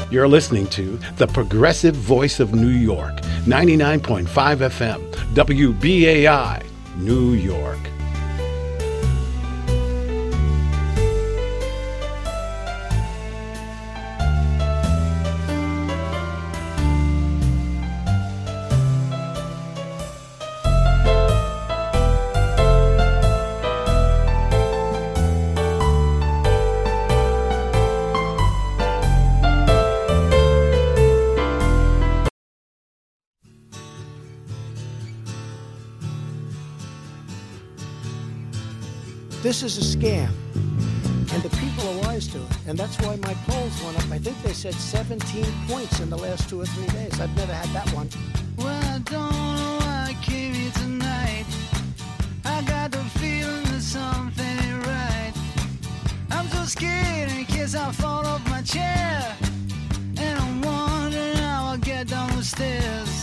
You're listening to the Progressive Voice of New York, 99.5 FM, WBAI, New York. This is a scam, and the people are wise to it, and that's why my polls went up. I think they said 17 points in the last 2 or 3 days. I've never had that one. Well, I don't know why I came here tonight. I got the feeling that something ain't right. I'm so scared in case I fall off my chair, and I'm wondering how I'll get down the stairs.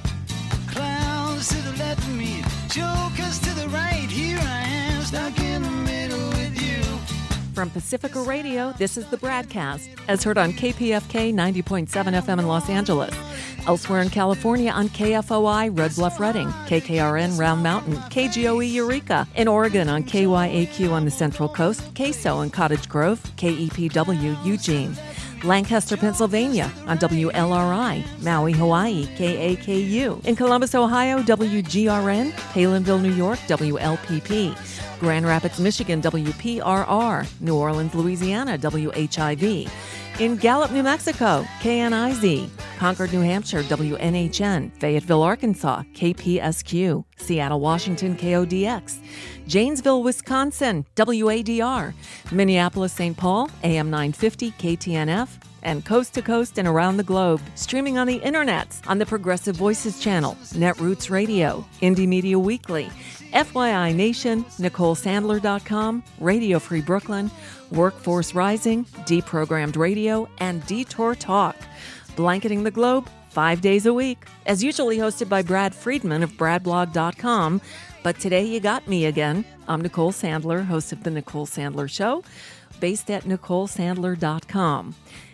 Clowns to the left of me, jokers to the right. Here I am, stuck in the middle with you. From Pacifica Radio, this is the BradCast, as heard on KPFK 90.7 FM in Los Angeles. Elsewhere in California on KFOI, Red Bluff Redding, KKRN Round Mountain, KGOE Eureka. In Oregon on KYAQ on the Central Coast, KSO in Cottage Grove, KEPW Eugene. Lancaster, Pennsylvania on WLRI, Maui, Hawaii, KAKU. In Columbus, Ohio, WGRN, Palinville, New York, WLPP. Grand Rapids, Michigan, WPRR. New Orleans, Louisiana, WHIV. In Gallup, New Mexico, KNIZ. Concord, New Hampshire, WNHN. Fayetteville, Arkansas, KPSQ. Seattle, Washington, KODX. Janesville, Wisconsin, WADR. Minneapolis, St. Paul, AM 950, KTNF. And coast to coast and around the globe, streaming on the internet, on the Progressive Voices channel, Netroots Radio, Indie Media Weekly, FYI Nation, NicoleSandler.com, Radio Free Brooklyn, Workforce Rising, Deprogrammed Radio, and Detour Talk. Blanketing the globe 5 days a week, as usually hosted by Brad Friedman of BradBlog.com. But today you got me again. I'm Nicole Sandler, host of The Nicole Sandler Show, based at NicoleSandler.com.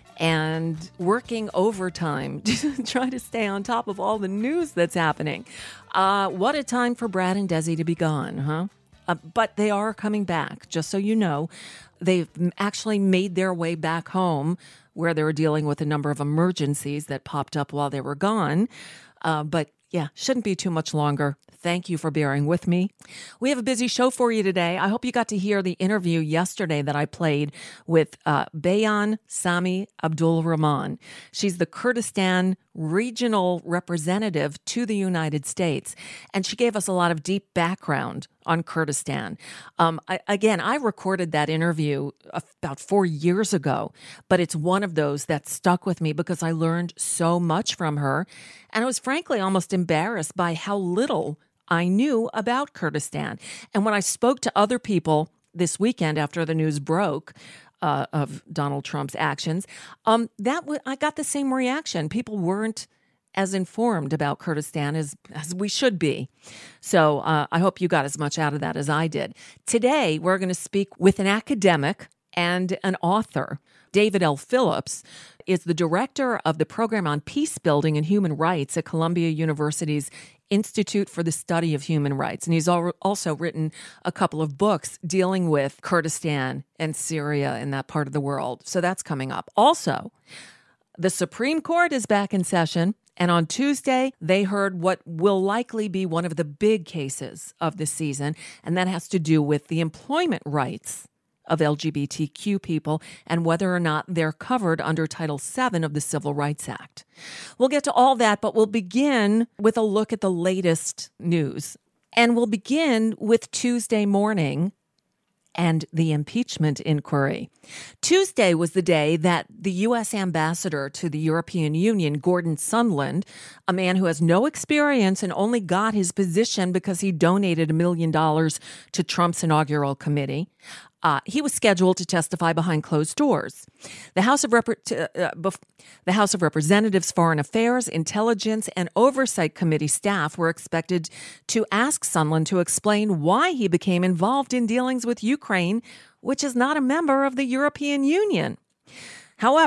And working overtime to try to stay on top of all the news that's happening. What a time for Brad and Desi to be gone, huh? But they are coming back, just so you know. They've actually made their way back home, where they were dealing with a number of emergencies that popped up while they were gone. But yeah, shouldn't be too much longer. Thank you for bearing with me. We have a busy show for you today. I hope you got to hear the interview yesterday that I played with Beyan Sami Abdul Rahman. She's the Kurdistan regional representative to the United States, and she gave us a lot of deep background on Kurdistan. I recorded that interview about 4 years ago, but it's one of those that stuck with me because I learned so much from her, and I was frankly almost embarrassed by how little I knew about Kurdistan. And when I spoke to other people this weekend after the news broke of Donald Trump's actions, I got the same reaction. People weren't as informed about Kurdistan as we should be. So I hope you got as much out of that as I did. Today, we're going to speak with an academic and an author. David L. Phillips is the director of the program on peace building and human rights at Columbia University's Institute for the Study of Human Rights. And he's also written a couple of books dealing with Kurdistan and Syria and that part of the world. So that's coming up. Also, the Supreme Court is back in session. And on Tuesday, they heard what will likely be one of the big cases of this season, and that has to do with the employment rights of LGBTQ people and whether or not they're covered under Title VII of the Civil Rights Act. We'll get to all that, but we'll begin with a look at the latest news. And we'll begin with Tuesday morning and the impeachment inquiry. Tuesday was the day that the U.S. ambassador to the European Union, Gordon Sondland, a man who has no experience and only got his position because he donated $1 million to Trump's inaugural committee, he was scheduled to testify behind closed doors. The House of Representatives Foreign Affairs, Intelligence, and Oversight Committee staff were expected to ask Sondland to explain why he became involved in dealings with Ukraine, which is not a member of the European Union. However,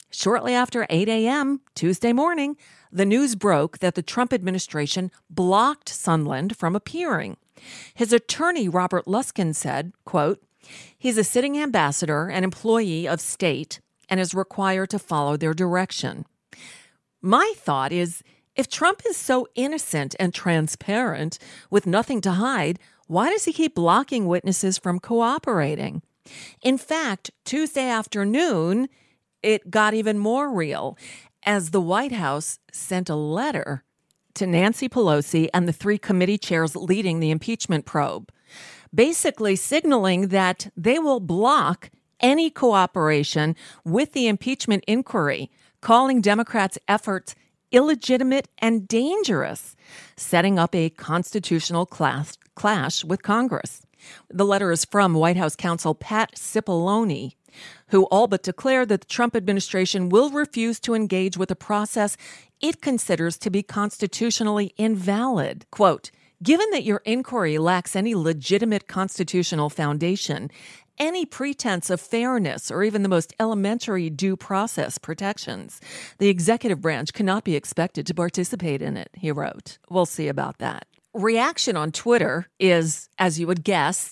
Shortly after 8 a.m. Tuesday morning, the news broke that the Trump administration blocked Sondland from appearing. His attorney, Robert Luskin, said, quote, "He's a sitting ambassador and employee of state and is required to follow their direction." My thought is, if Trump is so innocent and transparent with nothing to hide, why does he keep blocking witnesses from cooperating? In fact, Tuesday afternoon, it got even more real as the White House sent a letter to Nancy Pelosi and the three committee chairs leading the impeachment probe, basically signaling that they will block any cooperation with the impeachment inquiry, calling Democrats' efforts illegitimate and dangerous, setting up a constitutional clash with Congress. The letter is from White House counsel Pat Cipollone, who all but declared that the Trump administration will refuse to engage with a process it considers to be constitutionally invalid. Quote, "Given that your inquiry lacks any legitimate constitutional foundation, any pretense of fairness, or even the most elementary due process protections, the executive branch cannot be expected to participate in it," he wrote. We'll see about that. Reaction on Twitter is, as you would guess,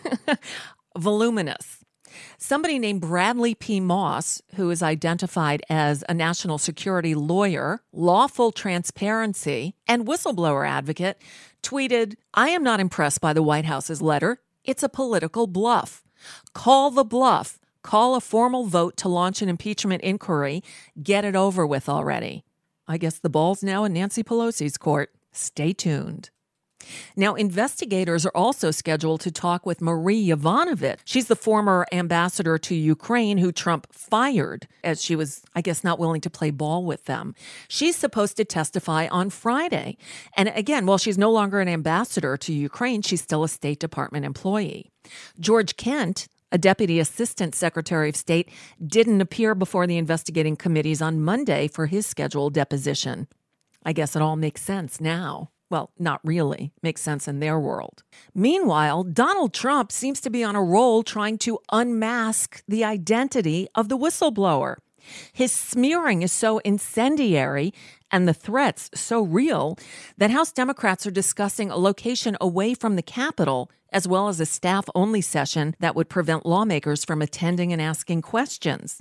voluminous. Somebody named Bradley P. Moss, who is identified as a national security lawyer, lawful transparency, and whistleblower advocate, tweeted, "I am not impressed by the White House's letter. It's a political bluff. Call the bluff. Call a formal vote to launch an impeachment inquiry. Get it over with already." I guess the ball's now in Nancy Pelosi's court. Stay tuned. Now, investigators are also scheduled to talk with Marie Yovanovitch. She's the former ambassador to Ukraine who Trump fired as she was, I guess, not willing to play ball with them. She's supposed to testify on Friday. And again, while she's no longer an ambassador to Ukraine, she's still a State Department employee. George Kent, a deputy assistant secretary of state, didn't appear before the investigating committees on Monday for his scheduled deposition. I guess it all makes sense now. Well, not really. Makes sense in their world. Meanwhile, Donald Trump seems to be on a roll trying to unmask the identity of the whistleblower. His smearing is so incendiary and the threats so real that House Democrats are discussing a location away from the Capitol, as well as a staff-only session that would prevent lawmakers from attending and asking questions.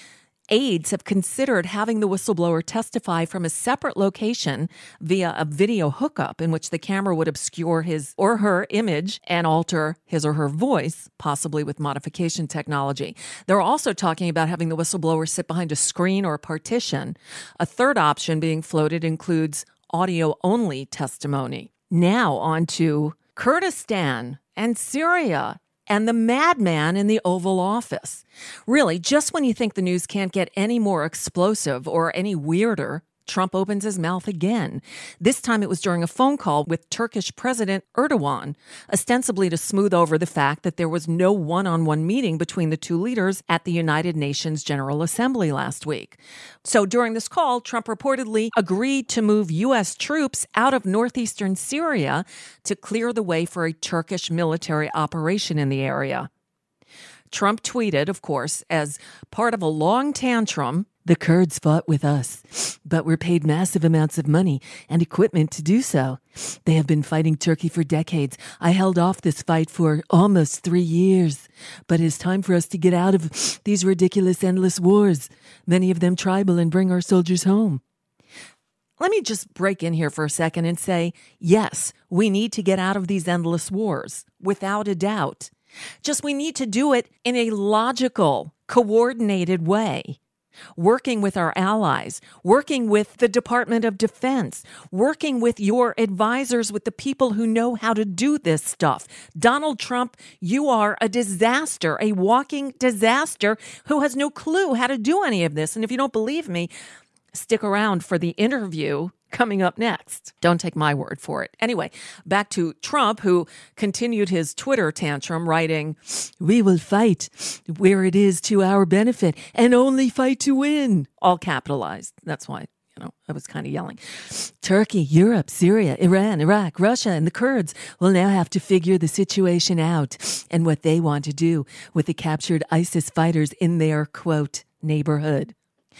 Aides have considered having the whistleblower testify from a separate location via a video hookup in which the camera would obscure his or her image and alter his or her voice, possibly with modification technology. They're also talking about having the whistleblower sit behind a screen or a partition. A third option being floated includes audio-only testimony. Now on to Kurdistan and Syria and the madman in the Oval Office. Really, just when you think the news can't get any more explosive or any weirder, Trump opens his mouth again. This time it was during a phone call with Turkish President Erdogan, ostensibly to smooth over the fact that there was no one-on-one meeting between the two leaders at the United Nations General Assembly last week. So during this call, Trump reportedly agreed to move U.S. troops out of northeastern Syria to clear the way for a Turkish military operation in the area. Trump tweeted, of course, as part of a long tantrum, "The Kurds fought with us, but were paid massive amounts of money and equipment to do so. They have been fighting Turkey for decades. I held off this fight for almost 3 years. But it's time for us to get out of these ridiculous, endless wars, many of them tribal, and bring our soldiers home." Let me just break in here for a second and say, yes, we need to get out of these endless wars, without a doubt. Just we need to do it in a logical, coordinated way. Working with our allies, working with the Department of Defense, working with your advisors, with the people who know how to do this stuff. Donald Trump, you are a disaster, a walking disaster who has no clue how to do any of this. And if you don't believe me, stick around for the interview coming up next. Don't take my word for it. Anyway, back to Trump, who continued his Twitter tantrum, writing, "We will fight where it is to our benefit and only fight to win." All capitalized. That's why, I was kind of yelling. "Turkey, Europe, Syria, Iran, Iraq, Russia, and the Kurds will now have to figure the situation out and what they want to do with the captured ISIS fighters in their, quote, neighborhood."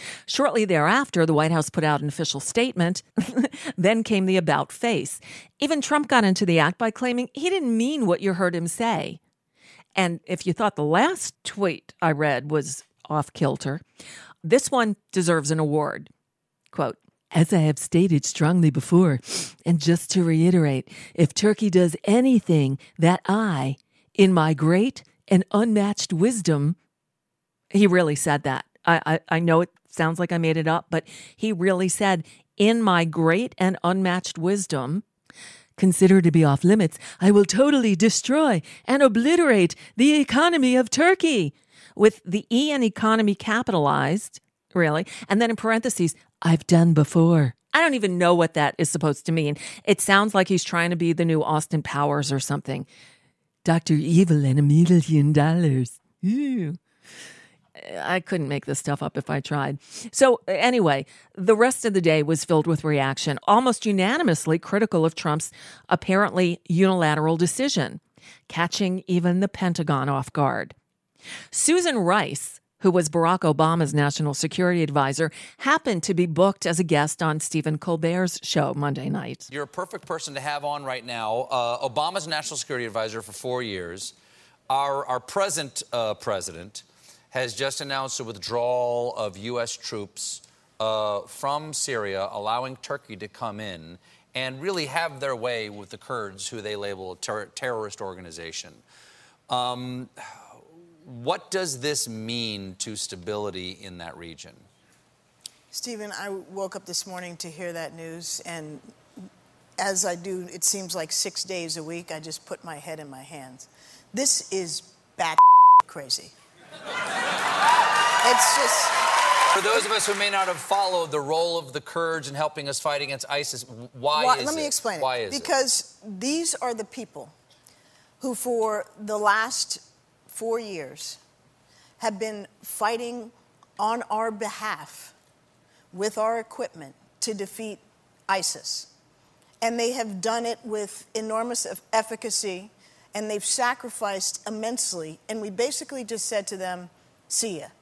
Shortly thereafter, the White House put out an official statement. Then came the about face. Even Trump got into the act by claiming he didn't mean what you heard him say. And if you thought the last tweet I read was off kilter, this one deserves an award. Quote, "As I have stated strongly before, and just to reiterate, if Turkey does anything that I, in my great and unmatched wisdom," he really said that. I know it sounds like I made it up, but he really said, "In my great and unmatched wisdom, consider to be off limits, I will totally destroy and obliterate the economy of Turkey," with the E in economy capitalized, really, and then in parentheses, "I've done before." I don't even know what that is supposed to mean. It sounds like he's trying to be the new Austin Powers or something. Dr. Evil and $1 million. Ew. I couldn't make this stuff up if I tried. So anyway, the rest of the day was filled with reaction, almost unanimously critical of Trump's apparently unilateral decision, catching even the Pentagon off guard. Susan Rice, who was Barack Obama's national security advisor, happened to be booked as a guest on Stephen Colbert's show Monday night. You're a perfect person to have on right now. Obama's national security advisor for 4 years. Our present president has just announced a withdrawal of U.S. troops from Syria, allowing Turkey to come in and really have their way with the Kurds, who they label a terrorist organization. What does this mean to stability in that region? Stephen, I woke up this morning to hear that news, and as I do, it seems like 6 days a week, I just put my head in my hands. This is bat crazy. It's just... For those of us who may not have followed the role of the Kurds in helping us fight against ISIS, why is it? Let me explain it. Why is it? Because these are the people who, for the last 4 years, have been fighting on our behalf with our equipment to defeat ISIS. And they have done it with enormous efficacy, and they've sacrificed immensely. And we basically just said to them, see ya.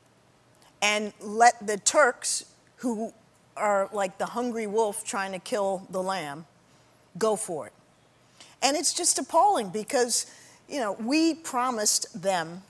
And let the Turks, who are like the hungry wolf trying to kill the lamb, go for it. And it's just appalling because, you know, we promised them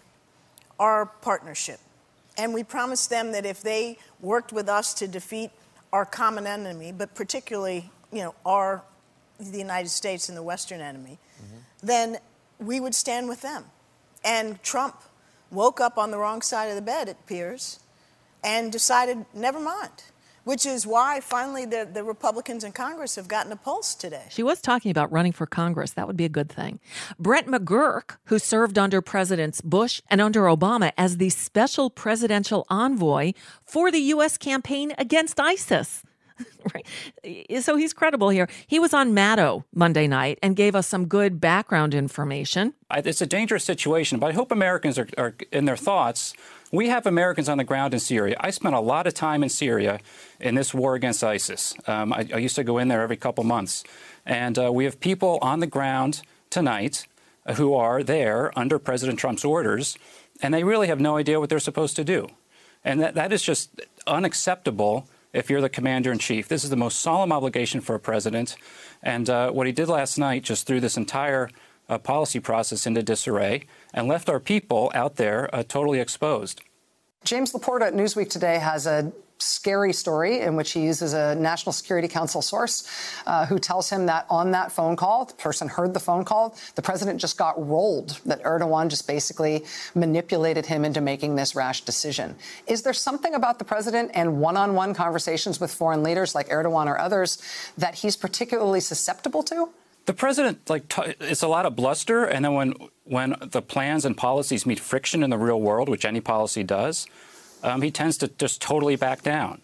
our partnership. And we promised them that if they worked with us to defeat our common enemy, but particularly, you know, the United States and the Western enemy, then we would stand with them. And Trump woke up on the wrong side of the bed, it appears, and decided, never mind. Which is why, finally, the Republicans in Congress have gotten a pulse today. She was talking about running for Congress. That would be a good thing. Brett McGurk, who served under Presidents Bush and under Obama as the special presidential envoy for the U.S. campaign against ISIS. Right. So he's credible here. He was on Maddow Monday night and gave us some good background information. It's a dangerous situation, but I hope Americans are in their thoughts. We have Americans on the ground in Syria. I spent a lot of time in Syria in this war against ISIS. I used to go in there every couple months. And we have people on the ground tonight who are there under President Trump's orders, and they really have no idea what they're supposed to do. And that is just unacceptable if you're the commander-in-chief. This is the most solemn obligation for a president. And what he did last night just threw this entire policy process into disarray and left our people out there totally exposed. James Laporte at Newsweek today has a scary story in which he uses a National Security Council source who tells him that on that phone call, the person heard the phone call, the president just got rolled, that Erdogan just basically manipulated him into making this rash decision. Is there something about the president and one-on-one conversations with foreign leaders like Erdogan or others that he's particularly susceptible to? The president, it's a lot of bluster, and then when the plans and policies meet friction in the real world, which any policy does, he tends to just totally back down.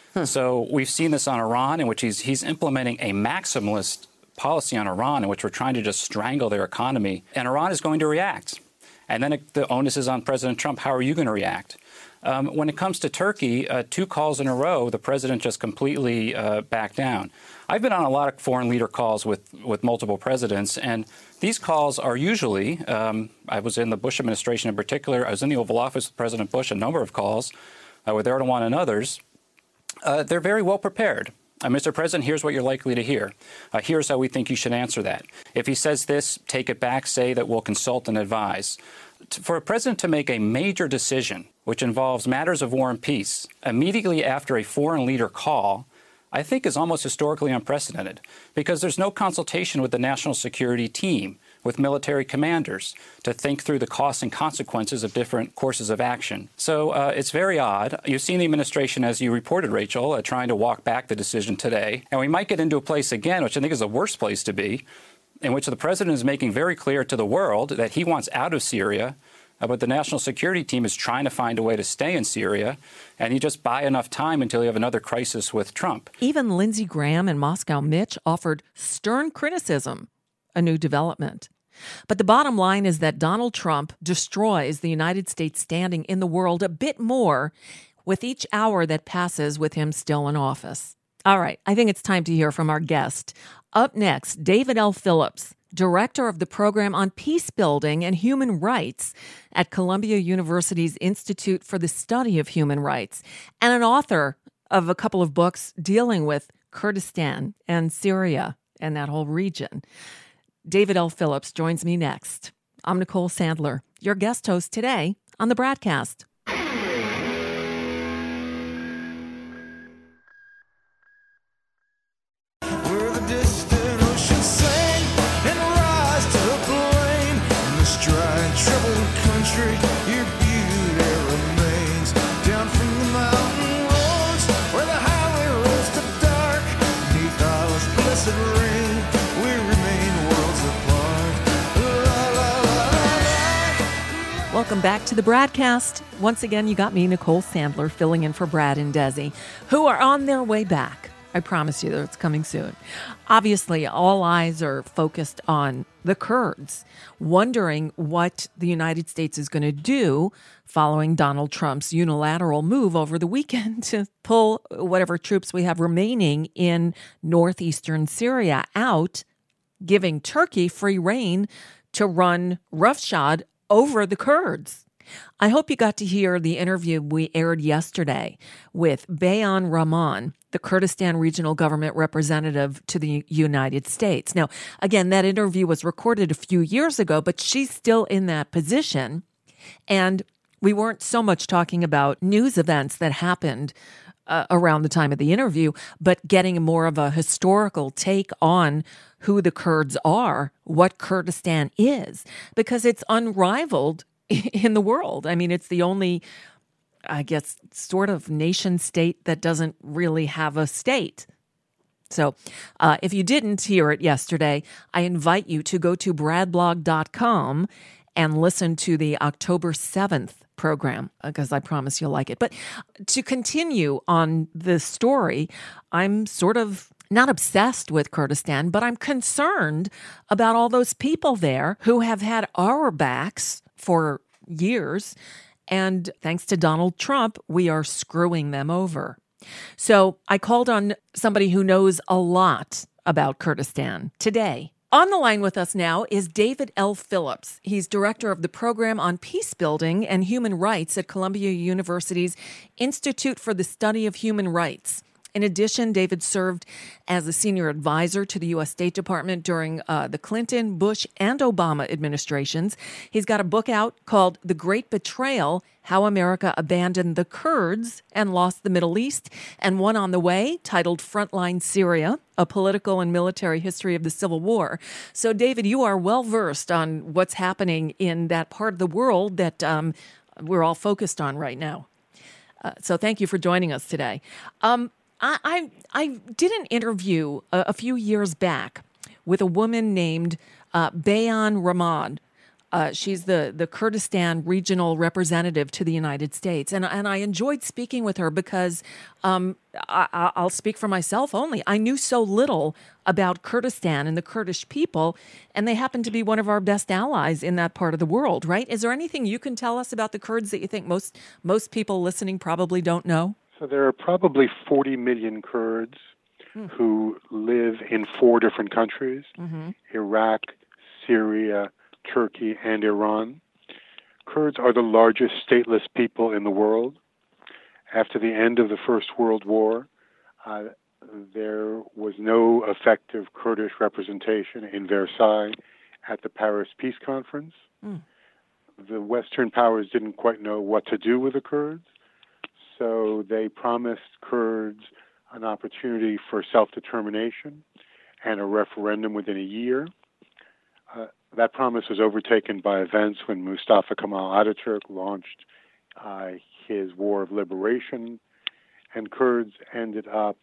So we've seen this on Iran, in which he's implementing a maximalist policy on Iran, in which we're trying to just strangle their economy, and Iran is going to react. And then the onus is on President Trump. How are you going to react? When it comes to Turkey, 2 calls in a row, the president just completely backed down. I've been on a lot of foreign leader calls with multiple presidents, and these calls are usually, I was in the Bush administration in particular, I was in the Oval Office with President Bush, a number of calls with Erdogan and others, They're very well prepared. Mr. President, here's what you're likely to hear. Here's how we think you should answer that. If he says this, take it back, say that we'll consult and advise. For a president to make a major decision, which involves matters of war and peace, immediately after a foreign leader call, I think is almost historically unprecedented, because there's no consultation with the national security team, with military commanders, to think through the costs and consequences of different courses of action. So it's very odd. You've seen the administration, as you reported, Rachel, trying to walk back the decision today. And we might get into a place again, which I think is the worst place to be, in which the president is making very clear to the world that he wants out of Syria, but the national security team is trying to find a way to stay in Syria, and you just buy enough time until you have another crisis with Trump. Even Lindsey Graham and Moscow Mitch offered stern criticism, a new development. But the bottom line is that Donald Trump destroys the United States standing in the world a bit more with each hour that passes with him still in office. All right, I think it's time to hear from our guest. Up next, David L. Phillips, director of the program on peace building and human rights at Columbia University's Institute for the Study of Human Rights, and an author of a couple of books dealing with Kurdistan and Syria and that whole region. David L. Phillips joins me next. I'm Nicole Sandler, your guest host today on the BradCast. Where the distant ocean sang and rise to the plain. In this dry and troubled country, your beauty remains. Down from the mountain roads, where the highway rolls to dark, beneath Allah's blessed rain, we remain worlds apart. La, la, la, la, la. Welcome back to the BradCast. Once again, you got me, Nicole Sandler, filling in for Brad and Desi, who are on their way back. I promise you that it's coming soon. Obviously, all eyes are focused on the Kurds, wondering what the United States is going to do following Donald Trump's unilateral move over the weekend to pull whatever troops we have remaining in northeastern Syria out, giving Turkey free rein to run roughshod over the Kurds. I hope you got to hear the interview we aired yesterday with Beyan Rahman, the Kurdistan regional government representative to the United States. Now, again, that interview was recorded a few years ago, but she's still in that position. And we weren't so much talking about news events that happened around the time of the interview, but getting more of a historical take on who the Kurds are, what Kurdistan is, because it's unrivaled in the world. I mean, it's the only, I guess, sort of nation state that doesn't really have a state. So if you didn't hear it yesterday, I invite you to go to bradblog.com and listen to the October 7th program, because I promise you'll like it. But to continue on this story, I'm sort of not obsessed with Kurdistan, but I'm concerned about all those people there who have had our backs for years. And thanks to Donald Trump, we are screwing them over. So I called on somebody who knows a lot about Kurdistan today. On the line with us now is David L. Phillips. He's director of the program on peace building and human rights at Columbia University's Institute for the Study of Human Rights. In addition, David served as a senior advisor to the U.S. State Department during the Clinton, Bush, and Obama administrations. He's got a book out called The Great Betrayal: How America Abandoned the Kurds and Lost the Middle East, and one on the way titled Frontline Syria: A Political and Military History of the Civil War. So, David, you are well versed on what's happening in that part of the world that we're all focused on right now. So thank you for joining us today. I did an interview a few years back with a woman named Beyan Rahman. She's the Kurdistan regional representative to the United States. And I enjoyed speaking with her because I'll speak for myself only. I knew so little about Kurdistan and the Kurdish people, and they happen to be one of our best allies in that part of the world, right? Is there anything you can tell us about the Kurds that you think most people listening probably don't know? So there are probably 40 million Kurds who live in 4 different countries, Iraq, Syria, Turkey, and Iran. Kurds are the largest stateless people in the world. After the end of the First World War, there was no effective Kurdish representation in Versailles at the Paris Peace Conference. The Western powers didn't quite know what to do with the Kurds, so they promised Kurds an opportunity for self-determination and a referendum within a year. That promise was overtaken by events when Mustafa Kemal Ataturk launched his war of liberation, and Kurds ended up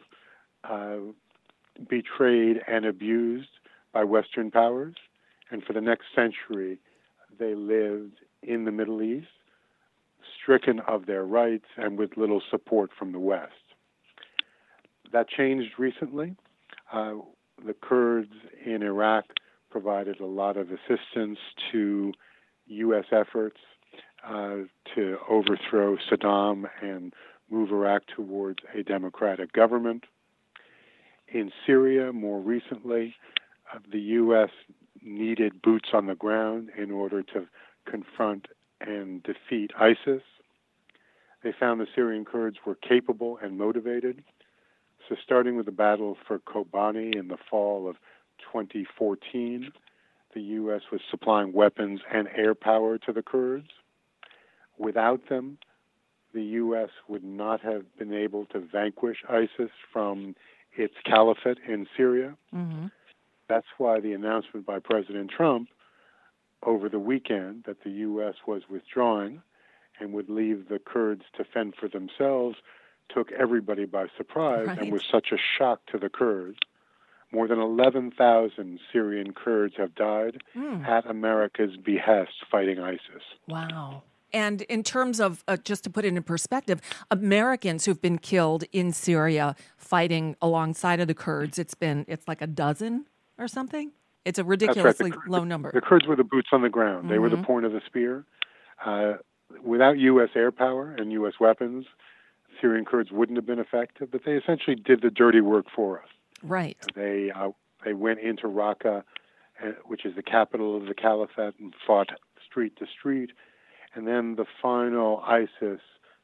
betrayed and abused by Western powers. And for the next century, they lived in the Middle East, stricken of their rights and with little support from the West. That changed recently. The Kurds in Iraq provided a lot of assistance to U.S. efforts to overthrow Saddam and move Iraq towards a democratic government. In Syria, more recently, the U.S. needed boots on the ground in order to confront and defeat ISIS. They found the Syrian Kurds were capable and motivated. So starting with the battle for Kobani in the fall of 2014, the U.S. was supplying weapons and air power to the Kurds. Without them, the U.S. would not have been able to vanquish ISIS from its caliphate in Syria. That's why the announcement by President Trump over the weekend that the U.S. was withdrawing and would leave the Kurds to fend for themselves took everybody by surprise and was such a shock to the Kurds. More than 11,000 Syrian Kurds have died at America's behest fighting ISIS. Wow. And in terms of, just to put it in perspective, Americans who've been killed in Syria fighting alongside of the Kurds, it's like a dozen or something? It's a ridiculously low number. The Kurds were the boots on the ground. They were the point of the spear. Without U.S. air power and U.S. weapons, Syrian Kurds wouldn't have been effective, but they essentially did the dirty work for us. Right. They went into Raqqa, which is the capital of the caliphate, and fought street to street. And then the final ISIS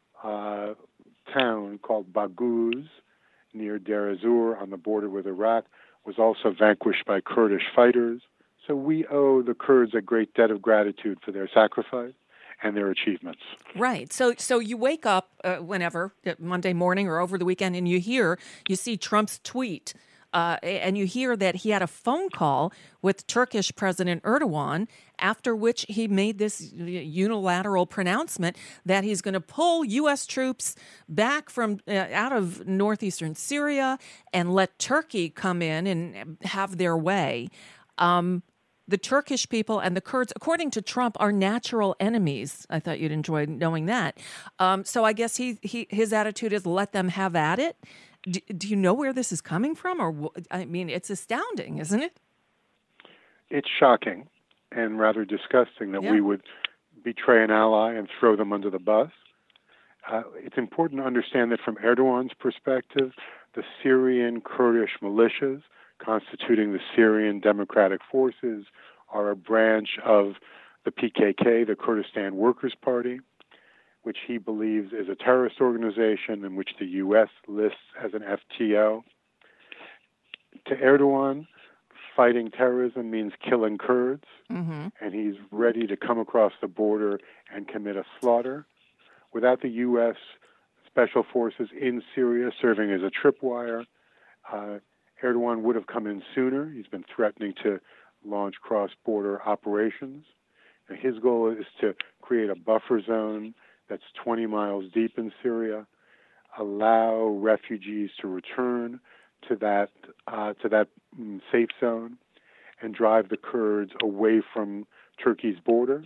town called Baghouz, near Deir ez-Zor on the border with Iraq, was also vanquished by Kurdish fighters. So we owe the Kurds a great debt of gratitude for their sacrifice and their achievements. Right. So you wake up whenever, Monday morning or over the weekend, and you see Trump's tweet, and you hear that he had a phone call with Turkish President Erdogan, after which he made this unilateral pronouncement that he's going to pull U.S. troops back from out of northeastern Syria and let Turkey come in and have their way. The Turkish people and the Kurds, according to Trump, are natural enemies. I thought you'd enjoy knowing that. So I guess his attitude is let them have at it. Do you know where this is coming from? Or I mean, it's astounding, isn't it? It's shocking and rather disgusting that we would betray an ally and throw them under the bus. It's important to understand that from Erdogan's perspective, the Syrian Kurdish militias constituting the Syrian Democratic Forces are a branch of the PKK, the Kurdistan Workers' Party, which he believes is a terrorist organization and which the U.S. lists as an FTO. To Erdogan, fighting terrorism means killing Kurds, and he's ready to come across the border and commit a slaughter. Without the U.S. special forces in Syria serving as a tripwire, Erdogan would have come in sooner. He's been threatening to launch cross-border operations. And his goal is to create a buffer zone that's 20 miles deep in Syria, allow refugees to return to that safe zone, and drive the Kurds away from Turkey's border.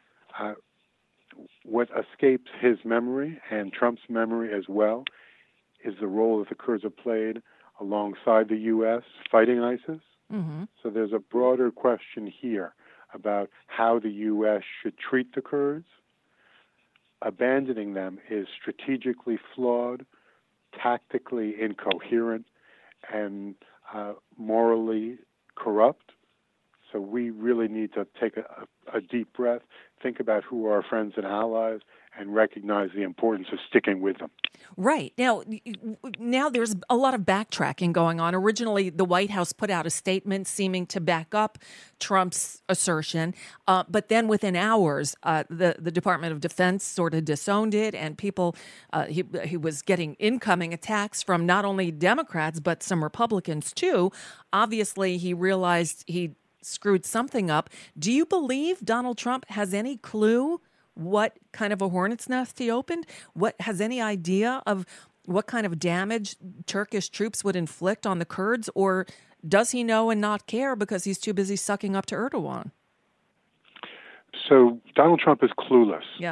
What escapes his memory and Trump's memory as well is the role that the Kurds have played alongside the U.S. fighting ISIS. So there's a broader question here about how the U.S. should treat the Kurds. Abandoning them is strategically flawed, tactically incoherent, and morally corrupt. So we really need to take a deep breath, think about who are our friends and allies, and recognize the importance of sticking with them. Right. Now there's a lot of backtracking going on. Originally, the White House put out a statement seeming to back up Trump's assertion, but then within hours, the Department of Defense sort of disowned it, and people, he was getting incoming attacks from not only Democrats, but some Republicans too. Obviously, he realized he screwed something up. Do you believe Donald Trump has any clue what kind of a hornet's nest he opened? What has any idea of what kind of damage Turkish troops would inflict on the Kurds, or does he know and not care because he's too busy sucking up to Erdogan? So Donald Trump is clueless. Yeah.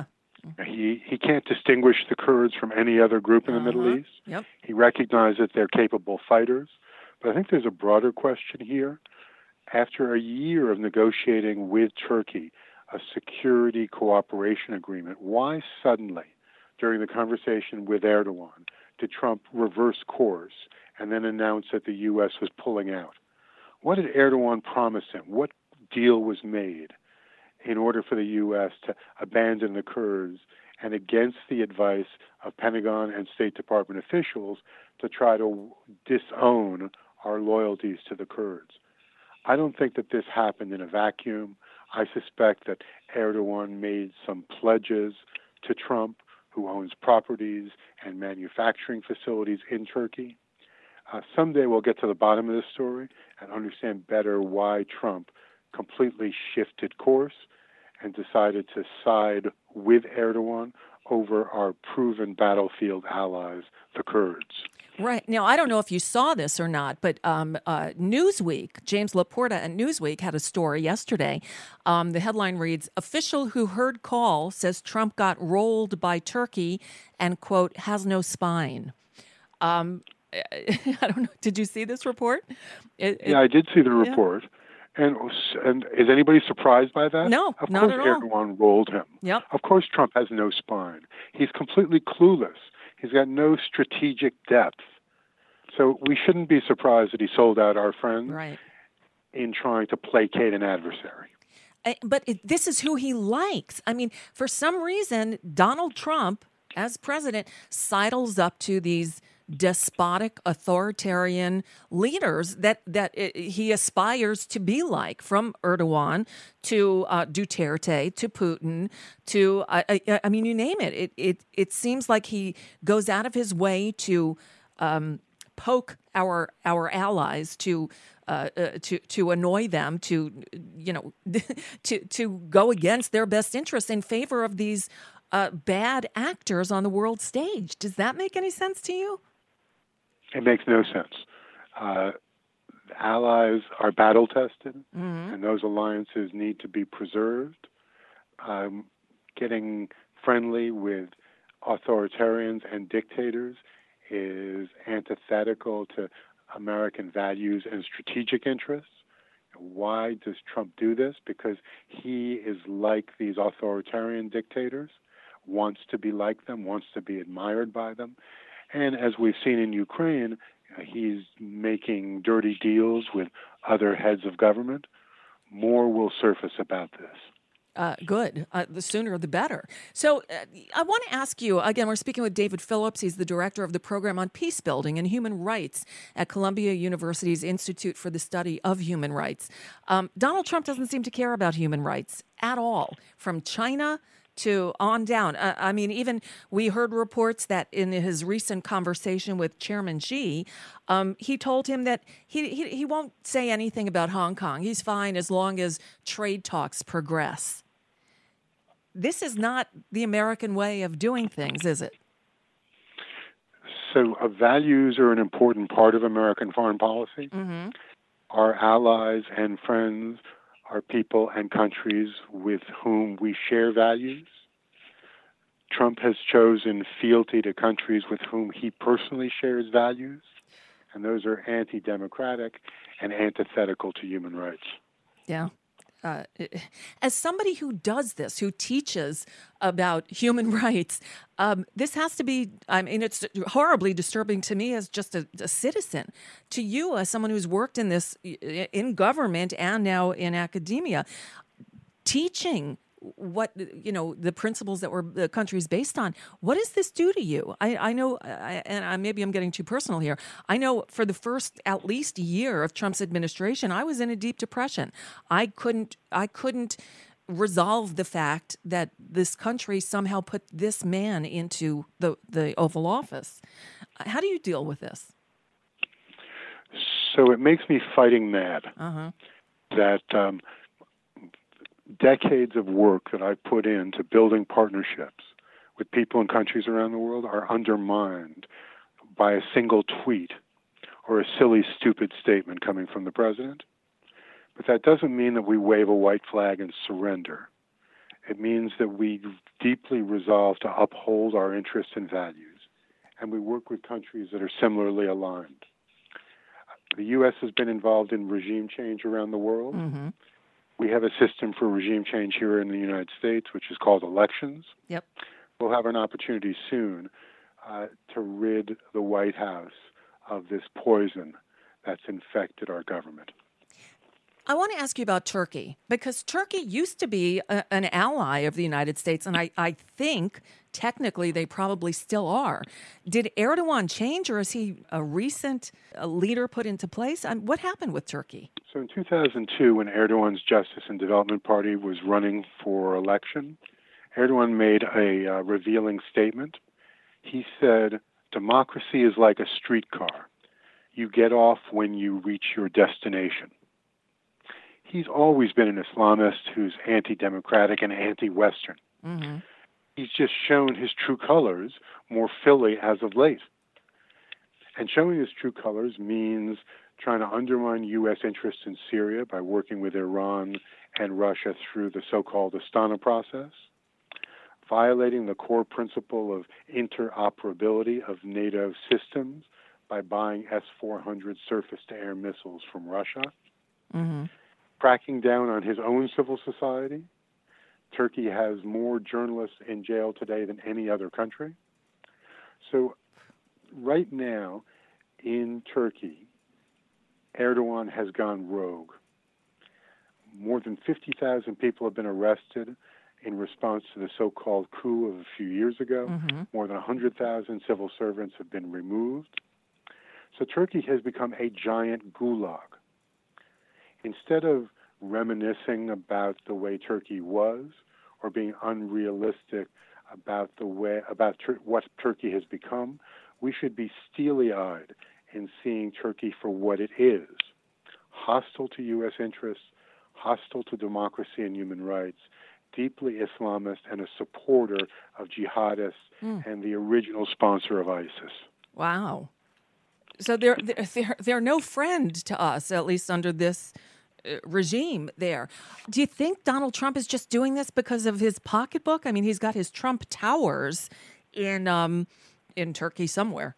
He can't distinguish the Kurds from any other group in the Middle East. Yep. He recognizes they're capable fighters. But I think there's a broader question here. After a year of negotiating with Turkey a security cooperation agreement, why suddenly, during the conversation with Erdogan, did Trump reverse course and then announce that the U.S. was pulling out? What did Erdogan promise him? What deal was made in order for the U.S. to abandon the Kurds and, against the advice of Pentagon and State Department officials, to try to disown our loyalties to the Kurds? I don't think that this happened in a vacuum. I suspect that Erdogan made some pledges to Trump, who owns properties and manufacturing facilities in Turkey. Someday we'll get to the bottom of this story and understand better why Trump completely shifted course and decided to side with Erdogan over our proven battlefield allies, the Kurds. Right. Now, I don't know if you saw this or not, but Newsweek, James Laporta at Newsweek had a story yesterday. The headline reads, "Official who heard call says Trump got rolled by Turkey and, quote, has no spine." I don't know. Did you see this report? Yeah, I did see the report. Yeah. And is anybody surprised by that? No, of not course at all. Erdogan rolled him. Yep. Of course Trump has no spine. He's completely clueless. He's got no strategic depth. So we shouldn't be surprised that he sold out our friend in trying to placate an adversary. But this is who he likes. I mean, for some reason, Donald Trump, as president, sidles up to these despotic, authoritarian leaders that he aspires to be like, from Erdogan to Duterte to Putin to I mean, you name it. It seems like he goes out of his way to poke our allies, to annoy them, to to go against their best interests in favor of these bad actors on the world stage. Does that make any sense to you? It makes no sense. Allies are battle-tested, and those alliances need to be preserved. Getting friendly with authoritarians and dictators is antithetical to American values and strategic interests. Why does Trump do this? Because he is like these authoritarian dictators, wants to be like them, wants to be admired by them. And as we've seen in Ukraine, he's making dirty deals with other heads of government. More will surface about this. Good. The sooner the better. So I want to ask you, again, we're speaking with David Phillips. He's the director of the program on peace building and human rights at Columbia University's Institute for the Study of Human Rights. Donald Trump doesn't seem to care about human rights at all, from China to on down. I mean, even we heard reports that in his recent conversation with Chairman Xi, he told him that he won't say anything about Hong Kong. He's fine as long as trade talks progress. This is not the American way of doing things, is it? So values are an important part of American foreign policy. Mm-hmm. Our allies and friends are people and countries with whom we share values. Trump has chosen fealty to countries with whom he personally shares values, and those are anti-democratic and antithetical to human rights. Yeah. As somebody who does this, who teaches about human rights, this has to be, I mean, it's horribly disturbing to me as just a citizen. To you, as someone who's worked in this, in government and now in academia, teaching what, the principles that were the country's based on. What does this do to you? I know, maybe I'm getting too personal here. I know for the first at least year of Trump's administration, I was in a deep depression. I couldn't resolve the fact that this country somehow put this man into the Oval Office. How do you deal with this? So it makes me fighting mad that decades of work that I put into building partnerships with people in countries around the world are undermined by a single tweet or a silly, stupid statement coming from the president. But that doesn't mean that we wave a white flag and surrender. It means that we deeply resolve to uphold our interests and values, and we work with countries that are similarly aligned. The U.S. has been involved in regime change around the world. Mm-hmm. We have a system for regime change here in the United States, which is called elections. Yep. We'll have an opportunity soon to rid the White House of this poison that's infected our government. I want to ask you about Turkey, because Turkey used to be an ally of the United States, and I think technically they probably still are. Did Erdogan change, or is he a recent leader put into place? What happened with Turkey? So in 2002, when Erdogan's Justice and Development Party was running for election, Erdogan made a revealing statement. He said, "Democracy is like a streetcar. You get off when you reach your destination." He's always been an Islamist who's anti-democratic and anti-Western. Mm-hmm. He's just shown his true colors more fully as of late. And showing his true colors means trying to undermine U.S. interests in Syria by working with Iran and Russia through the so-called Astana process, violating the core principle of interoperability of NATO systems by buying S-400 surface-to-air missiles from Russia, cracking down on his own civil society. Turkey has more journalists in jail today than any other country. So right now in Turkey, Erdogan has gone rogue. More than 50,000 people have been arrested in response to the so-called coup of a few years ago. Mm-hmm. More than 100,000 civil servants have been removed. So Turkey has become a giant gulag. Instead of reminiscing about the way Turkey was, or being unrealistic about what Turkey has become, we should be steely-eyed in seeing Turkey for what it is: hostile to U.S. interests, hostile to democracy and human rights, deeply Islamist, and a supporter of jihadists and the original sponsor of ISIS. Wow. So they're no friend to us, at least under this regime there. Do you think Donald Trump is just doing this because of his pocketbook? I mean, he's got his Trump Towers in Turkey somewhere.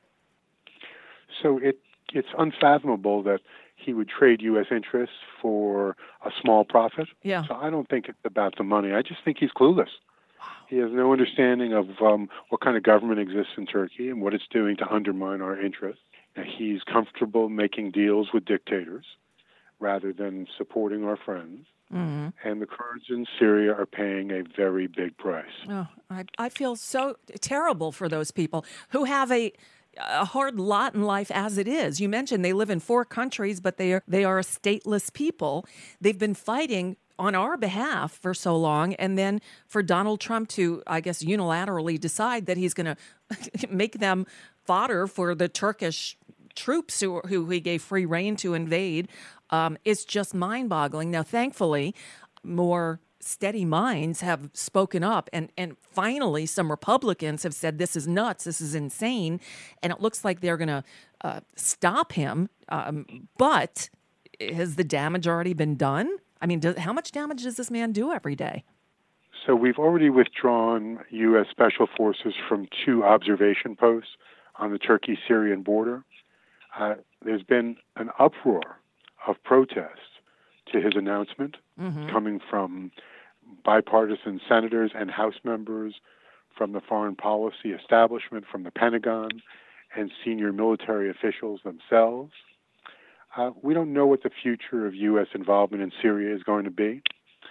So it's unfathomable that he would trade U.S. interests for a small profit. Yeah. So I don't think it's about the money. I just think he's clueless. Wow. He has no understanding of what kind of government exists in Turkey and what it's doing to undermine our interests. He's comfortable making deals with dictators rather than supporting our friends. Mm-hmm. And the Kurds in Syria are paying a very big price. Oh, I feel so terrible for those people who have a hard lot in life as it is. You mentioned they live in 4 countries, but they are a stateless people. They've been fighting on our behalf for so long, and then for Donald Trump to, I guess, unilaterally decide that he's going to make them fodder for the Turkish troops who he gave free rein to invade, is just mind-boggling. Now, thankfully, more steady minds have spoken up, and finally some Republicans have said this is nuts, this is insane, and it looks like they're going to stop him. But has the damage already been done? I mean, how much damage does this man do every day? So we've already withdrawn U.S. Special Forces from 2 observation posts on the Turkey-Syrian border. There's been an uproar of protest to his announcement, coming from bipartisan senators and House members, from the foreign policy establishment, from the Pentagon, and senior military officials themselves. We don't know what the future of U.S. involvement in Syria is going to be,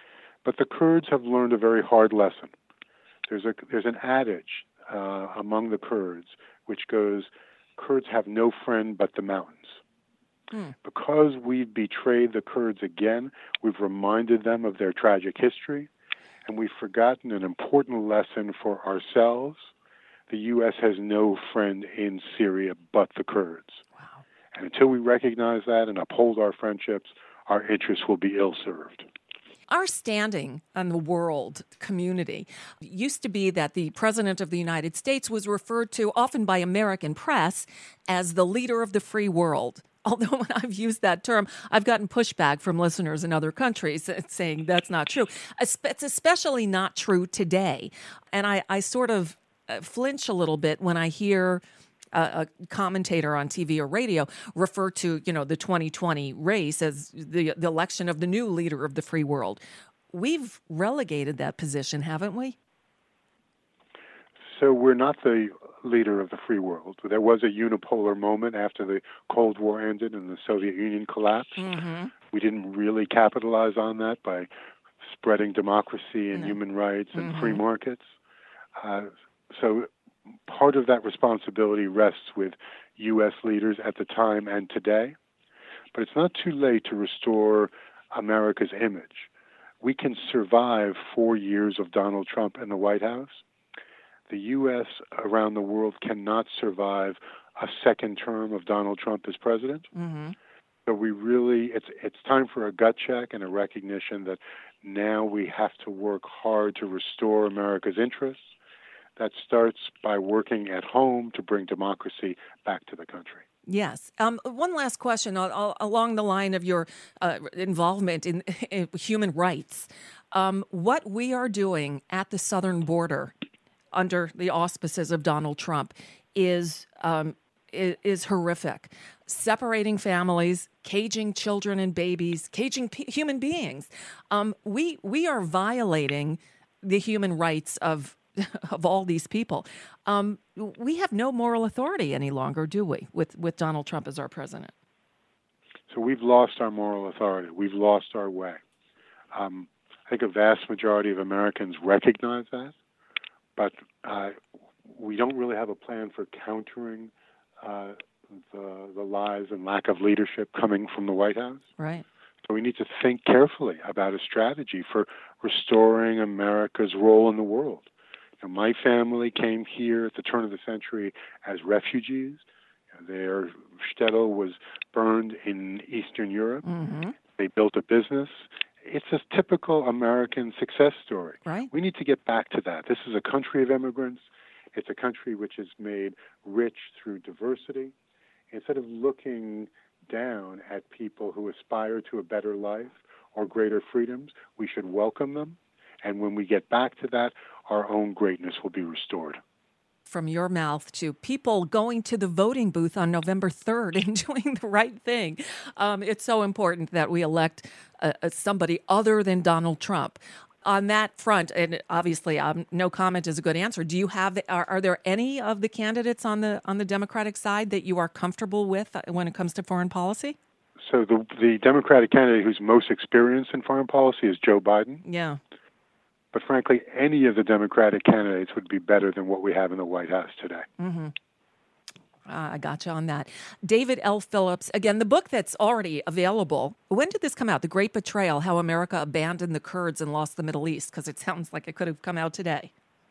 But the Kurds have learned a very hard lesson. There's an adage among the Kurds which goes, Kurds have no friend but the mountains. Because we've betrayed the Kurds again, we've reminded them of their tragic history, and we've forgotten an important lesson for ourselves. The U.S. has no friend in Syria but the Kurds. Wow. And until we recognize that and uphold our friendships, our interests will be ill-served. Our standing on the world community used to be that the President of the United States was referred to often by American press as the leader of the free world. Although when I've used that term, I've gotten pushback from listeners in other countries saying that's not true. It's especially not true today. And I sort of flinch a little bit when I hear a commentator on TV or radio refer to, the 2020 race as the election of the new leader of the free world. We've relegated that position, haven't we? So we're not the leader of the free world. There was a unipolar moment after the Cold War ended and the Soviet Union collapsed. Mm-hmm. We didn't really capitalize on that by spreading democracy and human rights and free markets. So part of that responsibility rests with U.S. leaders at the time and today. But it's not too late to restore America's image. We can survive 4 years of Donald Trump in the White House. The U.S. around the world cannot survive a second term of Donald Trump as president. Mm-hmm. So it's time for a gut check and a recognition that now we have to work hard to restore America's interests. That starts by working at home to bring democracy back to the country. Yes. One last question along the line of your involvement in human rights. What we are doing at the southern border under the auspices of Donald Trump is horrific. Separating families, caging children and babies, caging human beings. We are violating the human rights of all these people. We have no moral authority any longer, do we, with Donald Trump as our president? So we've lost our moral authority. We've lost our way. I think a vast majority of Americans recognize that, but we don't really have a plan for countering the lies and lack of leadership coming from the White House. Right. So we need to think carefully about a strategy for restoring America's role in the world. My family came here at the turn of the century as refugees. Their shtetl was burned in Eastern Europe. Mm-hmm. They built a business. It's a typical American success story. Right. We need to get back to that. This is a country of immigrants. It's a country which is made rich through diversity. Instead of looking down at people who aspire to a better life or greater freedoms, we should welcome them. And when we get back to that, our own greatness will be restored. From your mouth to people going to the voting booth on November 3rd and doing the right thing. It's so important that we elect somebody other than Donald Trump. On that front, and obviously no comment is a good answer, do you have, are there any of the candidates on the Democratic side that you are comfortable with when it comes to foreign policy? So the Democratic candidate who's most experienced in foreign policy is Joe Biden. Yeah. But frankly, any of the Democratic candidates would be better than what we have in the White House today. Mm-hmm. I got you on that. David L. Phillips, again, the book that's already available. When did this come out? The Great Betrayal, How America Abandoned the Kurds and Lost the Middle East, because it sounds like it could have come out today.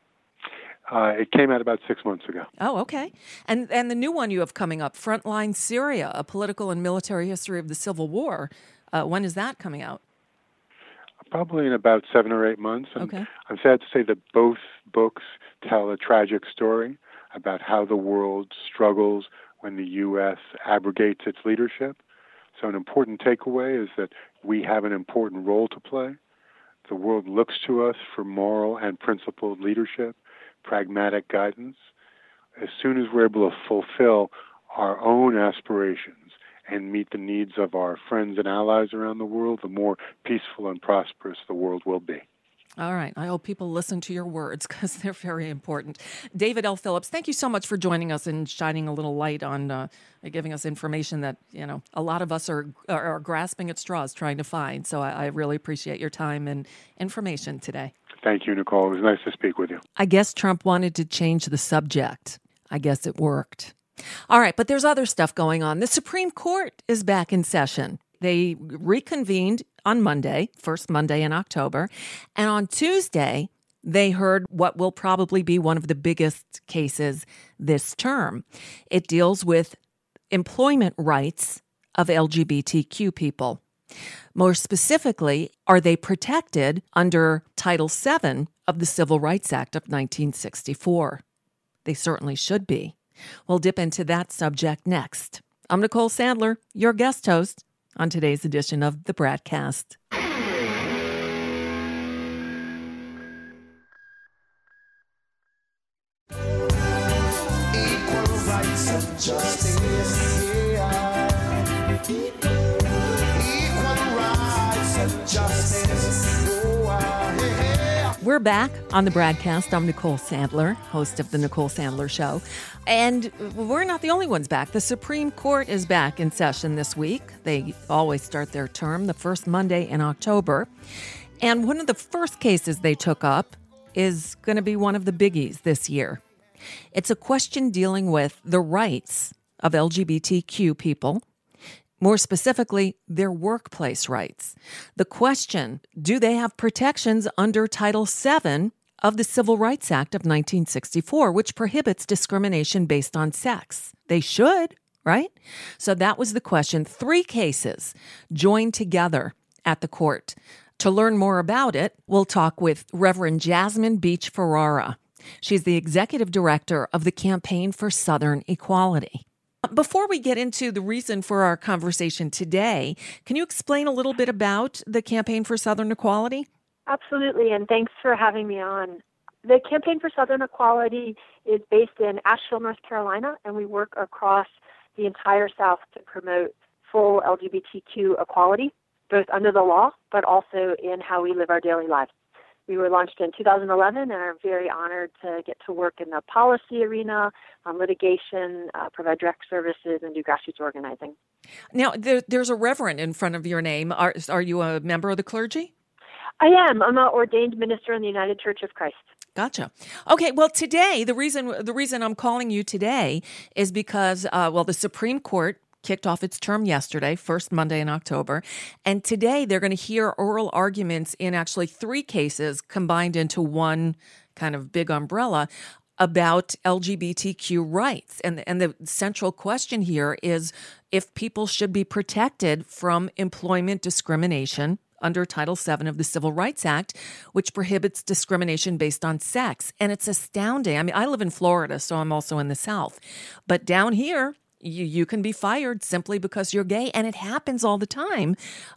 It came out about 6 months ago. Oh, okay. And the new one you have coming up, Frontline Syria, A Political and Military History of the Civil War. When is that coming out? Probably in about 7 or 8 months. And okay. I'm sad to say that both books tell a tragic story about how the world struggles when the U.S. abrogates its leadership. So an important takeaway is that we have an important role to play. The world looks to us for moral and principled leadership, pragmatic guidance. As soon as we're able to fulfill our own aspirations and meet the needs of our friends and allies around the world, the more peaceful and prosperous the world will be. All right. I hope people listen to your words because they're very important. David L. Phillips, thank you so much for joining us and shining a little light on giving us information that, a lot of us are grasping at straws trying to find. So I really appreciate your time and information today. Thank you, Nicole. It was nice to speak with you. I guess Trump wanted to change the subject. I guess it worked. All right, but there's other stuff going on. The Supreme Court is back in session. They reconvened on Monday, first Monday in October, and on Tuesday, they heard what will probably be one of the biggest cases this term. It deals with employment rights of LGBTQ people. More specifically, are they protected under Title VII of the Civil Rights Act of 1964? They certainly should be. We'll dip into that subject next. I'm Nicole Sandler, your guest host on today's edition of the BradCast. Equal rights and justice, yeah. Equal rights and justice, oh, yeah. We're back on the BradCast. I'm Nicole Sandler, host of The Nicole Sandler Show. And we're not the only ones back. The Supreme Court is back in session this week. They always start their term the first Monday in October. And one of the first cases they took up is going to be one of the biggies this year. It's a question dealing with the rights of LGBTQ people, more specifically, their workplace rights. The question, do they have protections under Title VII of the Civil Rights Act of 1964, which prohibits discrimination based on sex? They should, right? So that was the question. 3 cases joined together at the court. To learn more about it, we'll talk with Reverend Jasmine Beach Ferrara. She's the executive director of the Campaign for Southern Equality. Before we get into the reason for our conversation today, can you explain a little bit about the Campaign for Southern Equality? Absolutely, and thanks for having me on. The Campaign for Southern Equality is based in Asheville, North Carolina, and we work across the entire South to promote full LGBTQ equality, both under the law, but also in how we live our daily lives. We were launched in 2011 and are very honored to get to work in the policy arena, litigation, provide direct services, and do grassroots organizing. Now, there's a reverend in front of your name. Are you a member of the clergy? I am. I'm an ordained minister in the United Church of Christ. Gotcha. Okay. Well, today, the reason I'm calling you today is because, the Supreme Court kicked off its term yesterday, first Monday in October. And today they're going to hear oral arguments in actually 3 cases combined into one kind of big umbrella about LGBTQ rights. And the central question here is if people should be protected from employment discrimination under Title VII of the Civil Rights Act, which prohibits discrimination based on sex. And it's astounding. I mean, I live in Florida, so I'm also in the South. But down here, you can be fired simply because you're gay, and it happens all the time.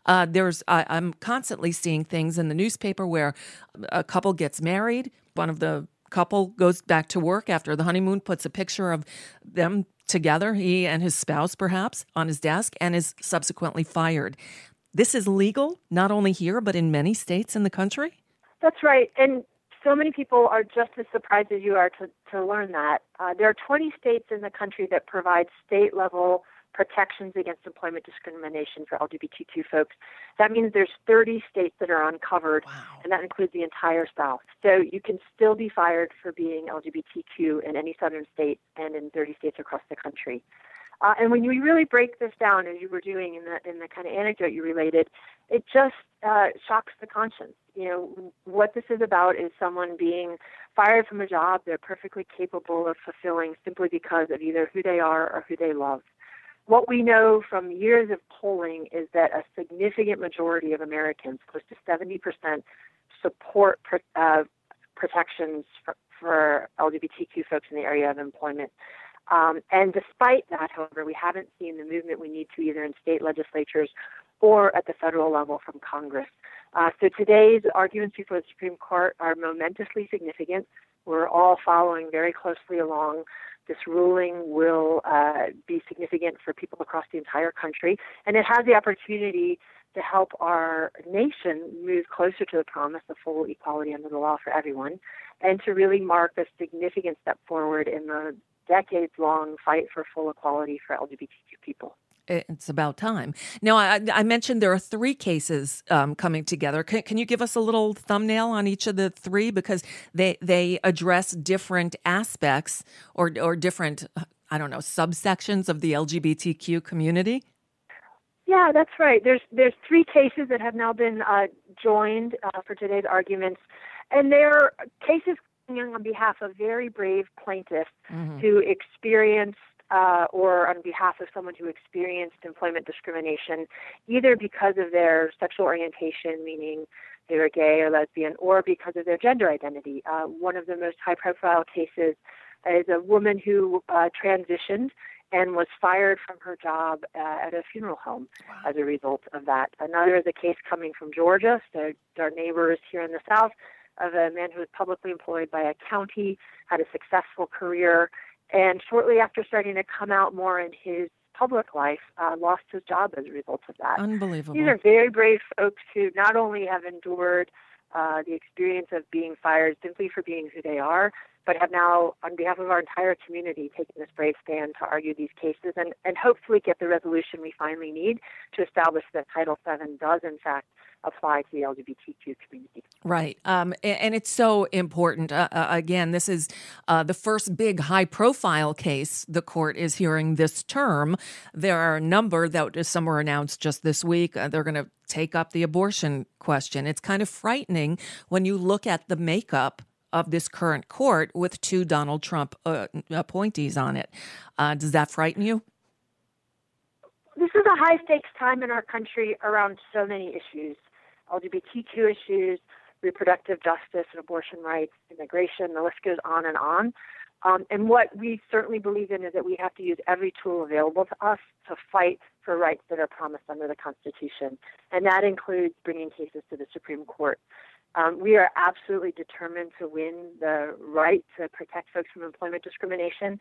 I'm constantly seeing things in the newspaper where a couple gets married, one of the couple goes back to work after the honeymoon, puts a picture of them together, he and his spouse perhaps, on his desk, and is subsequently fired. This is legal, not only here, but in many states in the country? That's right, and so many people are just as surprised as you are to learn that. There are 20 states in the country that provide state-level protections against employment discrimination for LGBTQ folks. That means there's 30 states that are uncovered, and that includes the entire South. So you can still be fired for being LGBTQ in any southern state and in 30 states across the country. And when you really break this down, as you were doing in the kind of anecdote you related, it just shocks the conscience. You know, what this is about is someone being fired from a job they're perfectly capable of fulfilling simply because of either who they are or who they love. What we know from years of polling is that a significant majority of Americans, close to 70%, support protections for LGBTQ folks in the area of employment. And despite that, however, we haven't seen the movement we need to either in state legislatures or at the federal level from Congress. So today's arguments before the Supreme Court are momentously significant. We're all following very closely along. This ruling will be significant for people across the entire country, and it has the opportunity to help our nation move closer to the promise of full equality under the law for everyone, and to really mark a significant step forward in the decades-long fight for full equality for LGBTQ people. It's about time. Now, I mentioned there are 3 cases coming together. Can you give us a little thumbnail on each of the 3? Because they address different aspects or different, I don't know, subsections of the LGBTQ community? Yeah, that's right. There's 3 cases that have now been joined for today's arguments, and they're cases coming on behalf of very brave plaintiffs who experienced or on behalf of someone who experienced employment discrimination, either because of their sexual orientation, meaning they were gay or lesbian, or because of their gender identity. One of the most high-profile cases is a woman who transitioned and was fired from her job at a funeral home as a result of that. Another is a case coming from Georgia, so our neighbors here in the South, of a man who was publicly employed by a county, had a successful career, and shortly after starting to come out more in his public life, lost his job as a result of that. Unbelievable. These are very brave folks who not only have endured the experience of being fired simply for being who they are, but have now, on behalf of our entire community, taken this brave stand to argue these cases and hopefully get the resolution we finally need to establish that Title VII does, in fact, apply to the LGBTQ community. Right. And it's so important. Again, this is the first big high-profile case the court is hearing this term. There are a number that some were announced just this week. They're going to take up the abortion question. It's kind of frightening when you look at the makeup of this current court with 2 Donald Trump appointees on it. Does that frighten you? This is a high-stakes time in our country around so many issues. LGBTQ issues, reproductive justice and abortion rights, immigration, the list goes on and on. And what we certainly believe in is that we have to use every tool available to us to fight for rights that are promised under the Constitution. And that includes bringing cases to the Supreme Court. We are absolutely determined to win the right to protect folks from employment discrimination.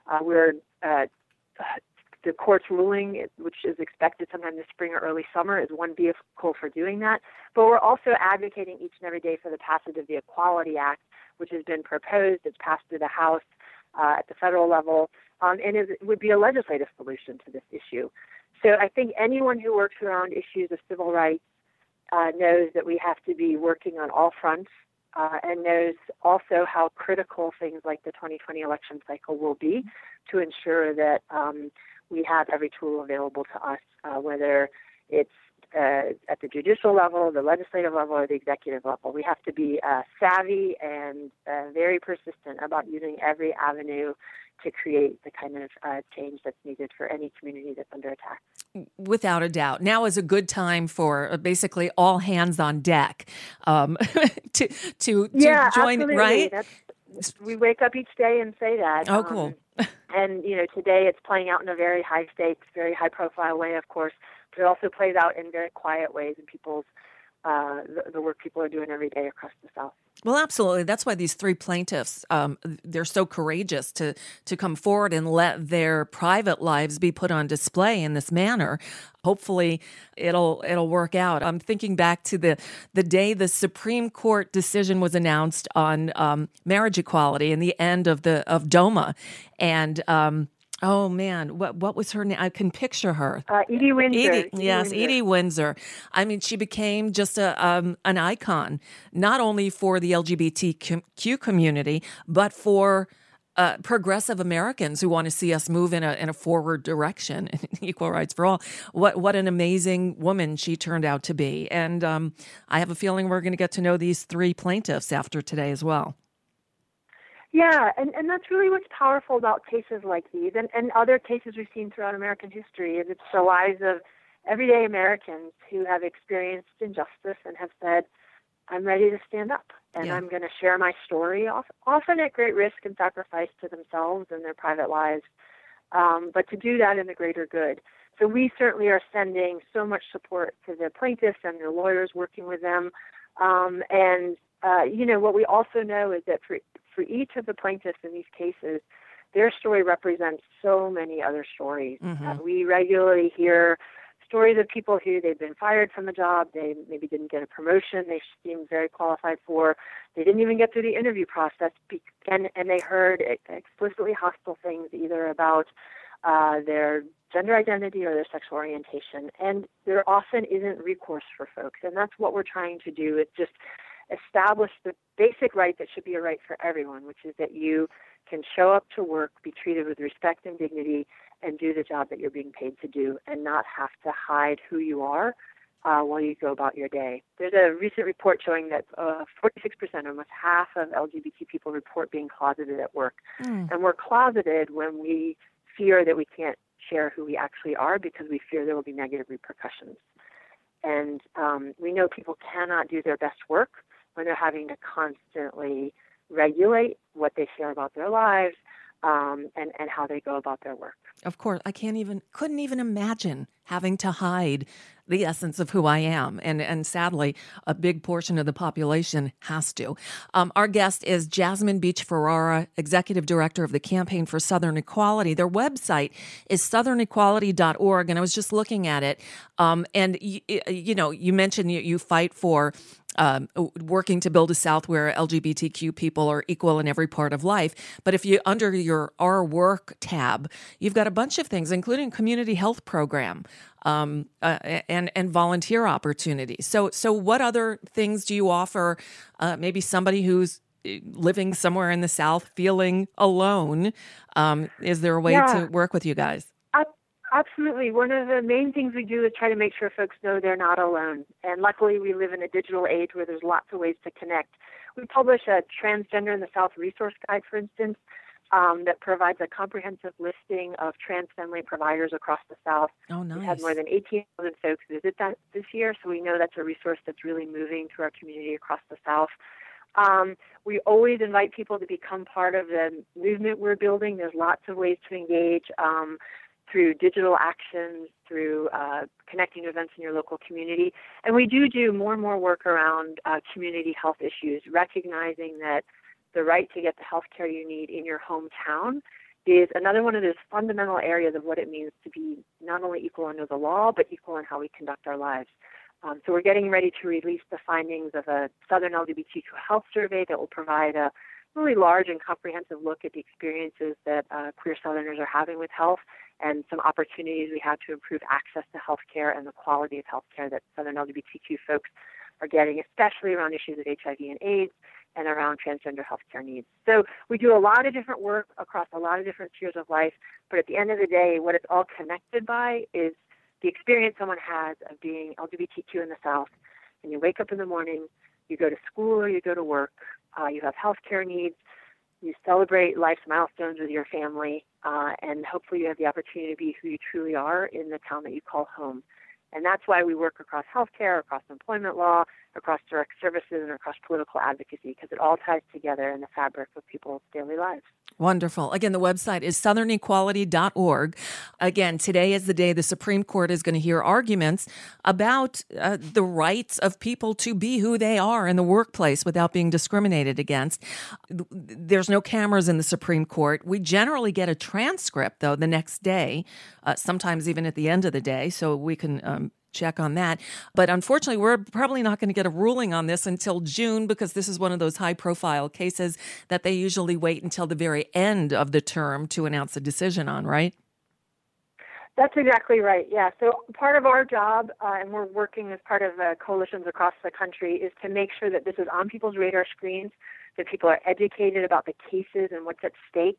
The court's ruling, which is expected sometime this spring or early summer, is one vehicle for doing that. But we're also advocating each and every day for the passage of the Equality Act, which has been proposed. It's passed through the House at the federal level, and it would be a legislative solution to this issue. So I think anyone who works around issues of civil rights knows that we have to be working on all fronts and knows also how critical things like the 2020 election cycle will be to ensure that we have every tool available to us, whether it's at the judicial level, the legislative level, or the executive level. We have to be savvy and very persistent about using every avenue to create the kind of change that's needed for any community that's under attack. Without a doubt. Now is a good time for basically all hands on deck to join, absolutely. right? We wake up each day and say that. Oh, cool. And, today it's playing out in a very high stakes, very high profile way, of course, but it also plays out in very quiet ways in people's, the work people are doing every day across the South. Well, absolutely. That's why these 3 plaintiffs, they're so courageous to come forward and let their private lives be put on display in this manner. Hopefully it'll work out. I'm thinking back to the day the Supreme Court decision was announced on marriage equality and the end of DOMA. And oh man, what was her name? I can picture her. Edie Windsor. Edie Windsor. I mean, she became just an icon, not only for the LGBTQ community, but for progressive Americans who want to see us move in a forward direction, equal rights for all. What an amazing woman she turned out to be, and I have a feeling we're going to get to know these 3 plaintiffs after today as well. Yeah, and that's really what's powerful about cases like these and other cases we've seen throughout American history is it's the lives of everyday Americans who have experienced injustice and have said, I'm ready to stand up and I'm going to share my story, often at great risk and sacrifice to themselves and their private lives, but to do that in the greater good. So we certainly are sending so much support to the plaintiffs and their lawyers working with them. What we also know is that for each of the plaintiffs in these cases, their story represents so many other stories. Mm-hmm. We regularly hear stories of people who they've been fired from a job, they maybe didn't get a promotion they seemed very qualified for, they didn't even get through the interview process, and they heard explicitly hostile things either about their gender identity or their sexual orientation. And there often isn't recourse for folks, and that's what we're trying to do, is just establish the basic right that should be a right for everyone, which is that you can show up to work, be treated with respect and dignity, and do the job that you're being paid to do, and not have to hide who you are while you go about your day. There's a recent report showing that 46%, almost half of LGBT people report being closeted at work. And we're closeted when we fear that we can't share who we actually are because we fear there will be negative repercussions. And we know people cannot do their best work when they're having to constantly regulate what they share about their lives and how they go about their work. Of course, I couldn't even imagine having to hide the essence of who I am. And sadly, a big portion of the population has to. Our guest is Jasmine Beach Ferrara, Executive Director of the Campaign for Southern Equality. Their website is southernequality.org, and I was just looking at it. And, you mentioned you fight for working to build a South where LGBTQ people are equal in every part of life. But if you, under your Our Work tab, you've got a bunch of things, including community health program and volunteer opportunities. So what other things do you offer? Maybe somebody who's living somewhere in the South feeling alone. Is there a way to work with you guys? Absolutely. One of the main things we do is try to make sure folks know they're not alone. And luckily, we live in a digital age where there's lots of ways to connect. We publish a Transgender in the South resource guide, for instance, that provides a comprehensive listing of trans-friendly providers across the South. Oh, nice. We've had more than 18,000 folks visit that this year, so we know that's a resource that's really moving through our community across the South. We always invite people to become part of the movement we're building. There's lots of ways to engage. Through digital actions, through connecting to events in your local community. And we do more and more work around community health issues, recognizing that the right to get the health care you need in your hometown is another one of those fundamental areas of what it means to be not only equal under the law, but equal in how we conduct our lives. So we're getting ready to release the findings of a Southern LGBTQ health survey that will provide a really large and comprehensive look at the experiences that queer Southerners are having with health and some opportunities we have to improve access to health care and the quality of health care that Southern LGBTQ folks are getting, especially around issues of HIV and AIDS and around transgender health care needs. So we do a lot of different work across a lot of different spheres of life, but at the end of the day, what it's all connected by is the experience someone has of being LGBTQ in the South. And you wake up in the morning, you go to school or you go to work, you have health care needs, you celebrate life's milestones with your family, and hopefully you have the opportunity to be who you truly are in the town that you call home. And that's why we work across healthcare, across employment law, across direct services, and across political advocacy, because it all ties together in the fabric of people's daily lives. Wonderful. Again, the website is southernequality.org. Again, today is the day the Supreme Court is going to hear arguments about the rights of people to be who they are in the workplace without being discriminated against. There's no cameras in the Supreme Court. We generally get a transcript, though, the next day, sometimes even at the end of the day, so we can check on that. But unfortunately, we're probably not going to get a ruling on this until June, because this is one of those high-profile cases that they usually wait until the very end of the term to announce a decision on, right? That's exactly right, yeah. So part of our job, and we're working as part of coalitions across the country, is to make sure that this is on people's radar screens, that people are educated about the cases and what's at stake.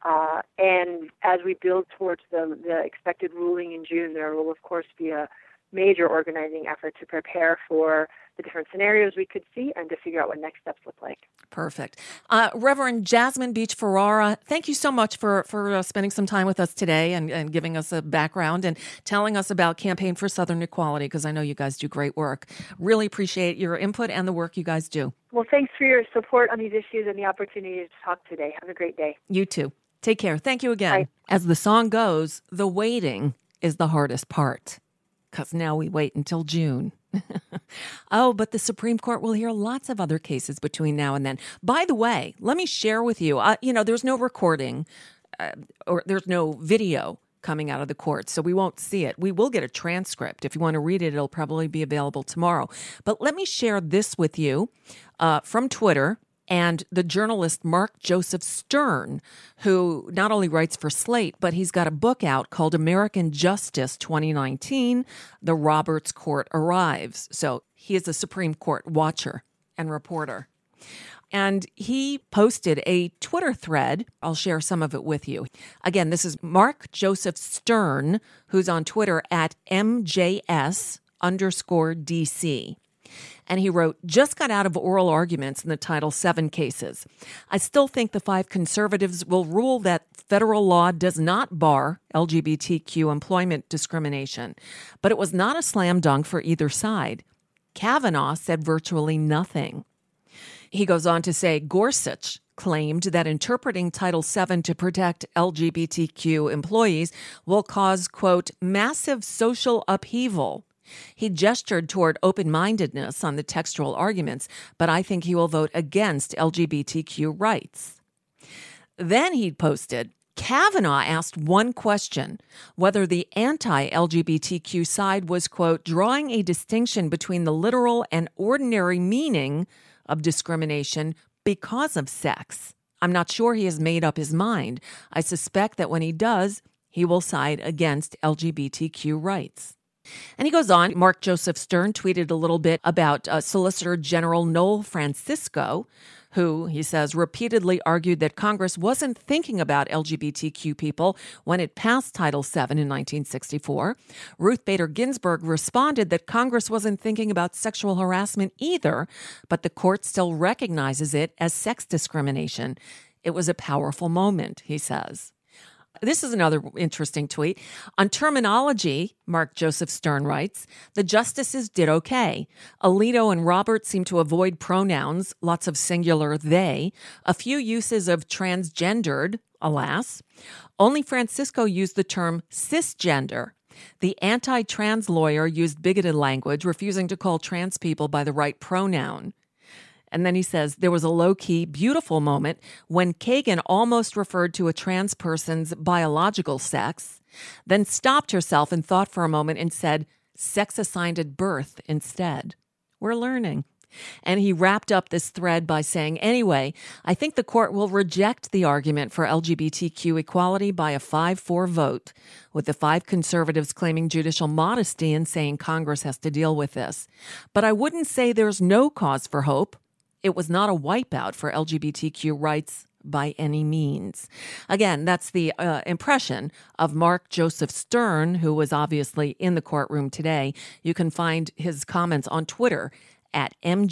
And as we build towards the expected ruling in June, there will, of course, be a major organizing effort to prepare for the different scenarios we could see and to figure out what next steps look like. Perfect. Reverend Jasmine Beach Ferrara, thank you so much for spending some time with us today and giving us a background and telling us about Campaign for Southern Equality, because I know you guys do great work. Really appreciate your input and the work you guys do. Well, thanks for your support on these issues and the opportunity to talk today. Have a great day. You too. Take care. Thank you again. Bye. As the song goes, the waiting is the hardest part, because now we wait until June. Oh, but the Supreme Court will hear lots of other cases between now and then. By the way, let me share with you, there's no recording or there's no video coming out of the court, so we won't see it. We will get a transcript. If you want to read it, it'll probably be available tomorrow. But let me share this with you from Twitter and the journalist Mark Joseph Stern, who not only writes for Slate, but he's got a book out called American Justice 2019, The Roberts Court Arrives. So he is a Supreme Court watcher and reporter. And he posted a Twitter thread. I'll share some of it with you. Again, this is Mark Joseph Stern, who's on Twitter at MJS_DC. And he wrote, just got out of oral arguments in the Title VII cases. I still think the 5 conservatives will rule that federal law does not bar LGBTQ employment discrimination. But it was not a slam dunk for either side. Kavanaugh said virtually nothing. He goes on to say Gorsuch claimed that interpreting Title VII to protect LGBTQ employees will cause, quote, massive social upheaval. He gestured toward open-mindedness on the textual arguments, but I think he will vote against LGBTQ rights. Then he posted, Kavanaugh asked one question, whether the anti-LGBTQ side was, quote, drawing a distinction between the literal and ordinary meaning of discrimination because of sex. I'm not sure he has made up his mind. I suspect that when he does, he will side against LGBTQ rights. And he goes on, Mark Joseph Stern tweeted a little bit about Solicitor General Noel Francisco, who, he says, repeatedly argued that Congress wasn't thinking about LGBTQ people when it passed Title VII in 1964. Ruth Bader Ginsburg responded that Congress wasn't thinking about sexual harassment either, but the court still recognizes it as sex discrimination. It was a powerful moment, he says. This is another interesting tweet. On terminology, Mark Joseph Stern writes, the justices did okay. Alito and Roberts seem to avoid pronouns, lots of singular they, a few uses of transgendered, alas. Only Francisco used the term cisgender. The anti-trans lawyer used bigoted language, refusing to call trans people by the right pronoun. And then he says, there was a low-key, beautiful moment when Kagan almost referred to a trans person's biological sex, then stopped herself and thought for a moment and said, sex assigned at birth instead. We're learning. And he wrapped up this thread by saying, anyway, I think the court will reject the argument for LGBTQ equality by a 5-4 vote, with the 5 conservatives claiming judicial modesty and saying Congress has to deal with this. But I wouldn't say there's no cause for hope. It was not a wipeout for LGBTQ rights by any means. Again, that's the impression of Mark Joseph Stern, who was obviously in the courtroom today. You can find his comments on Twitter at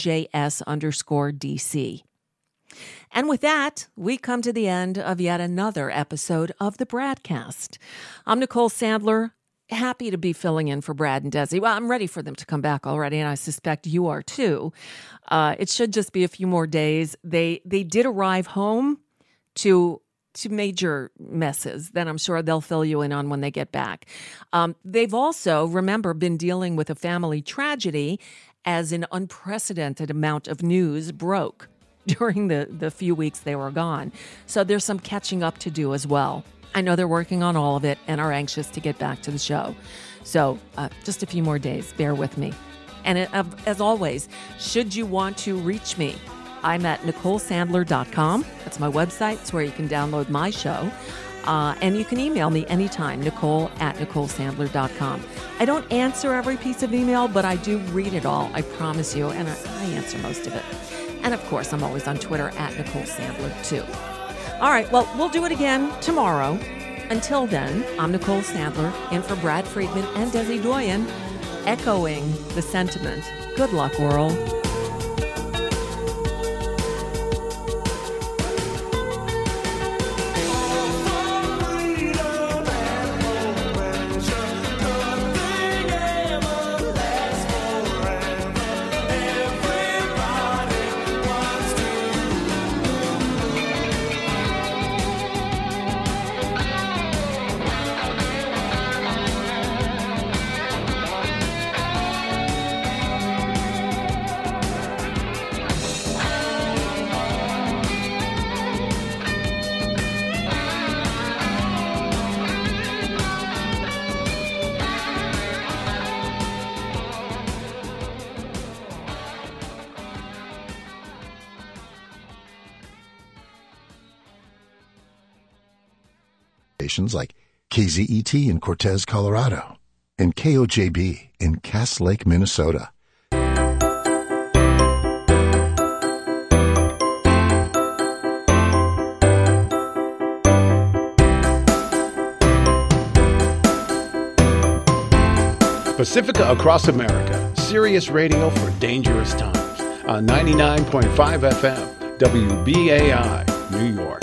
MJS_DC. And with that, we come to the end of yet another episode of the Bradcast. I'm Nicole Sandler. Happy to be filling in for Brad and Desi. Well, I'm ready for them to come back already, and I suspect you are too. It should just be a few more days. They did arrive home to major messes that I'm sure they'll fill you in on when they get back. They've also, remember, been dealing with a family tragedy as an unprecedented amount of news broke during the few weeks they were gone. So there's some catching up to do as well. I know they're working on all of it and are anxious to get back to the show. So just a few more days. Bear with me. And as always, should you want to reach me, I'm at NicoleSandler.com. That's my website. It's where you can download my show. And you can email me anytime, Nicole@NicoleSandler.com. I don't answer every piece of email, but I do read it all, I promise you, and I answer most of it. And of course, I'm always on Twitter at Nicole Sandler, too. All right, well, we'll do it again tomorrow. Until then, I'm Nicole Sandler, in for Brad Friedman and Desi Doyen, echoing the sentiment. Good luck, world. stations like KZET in Cortez, Colorado, and KOJB in Cass Lake, Minnesota. Pacifica Across America, Sirius Radio for dangerous times on 99.5 FM, WBAI, New York.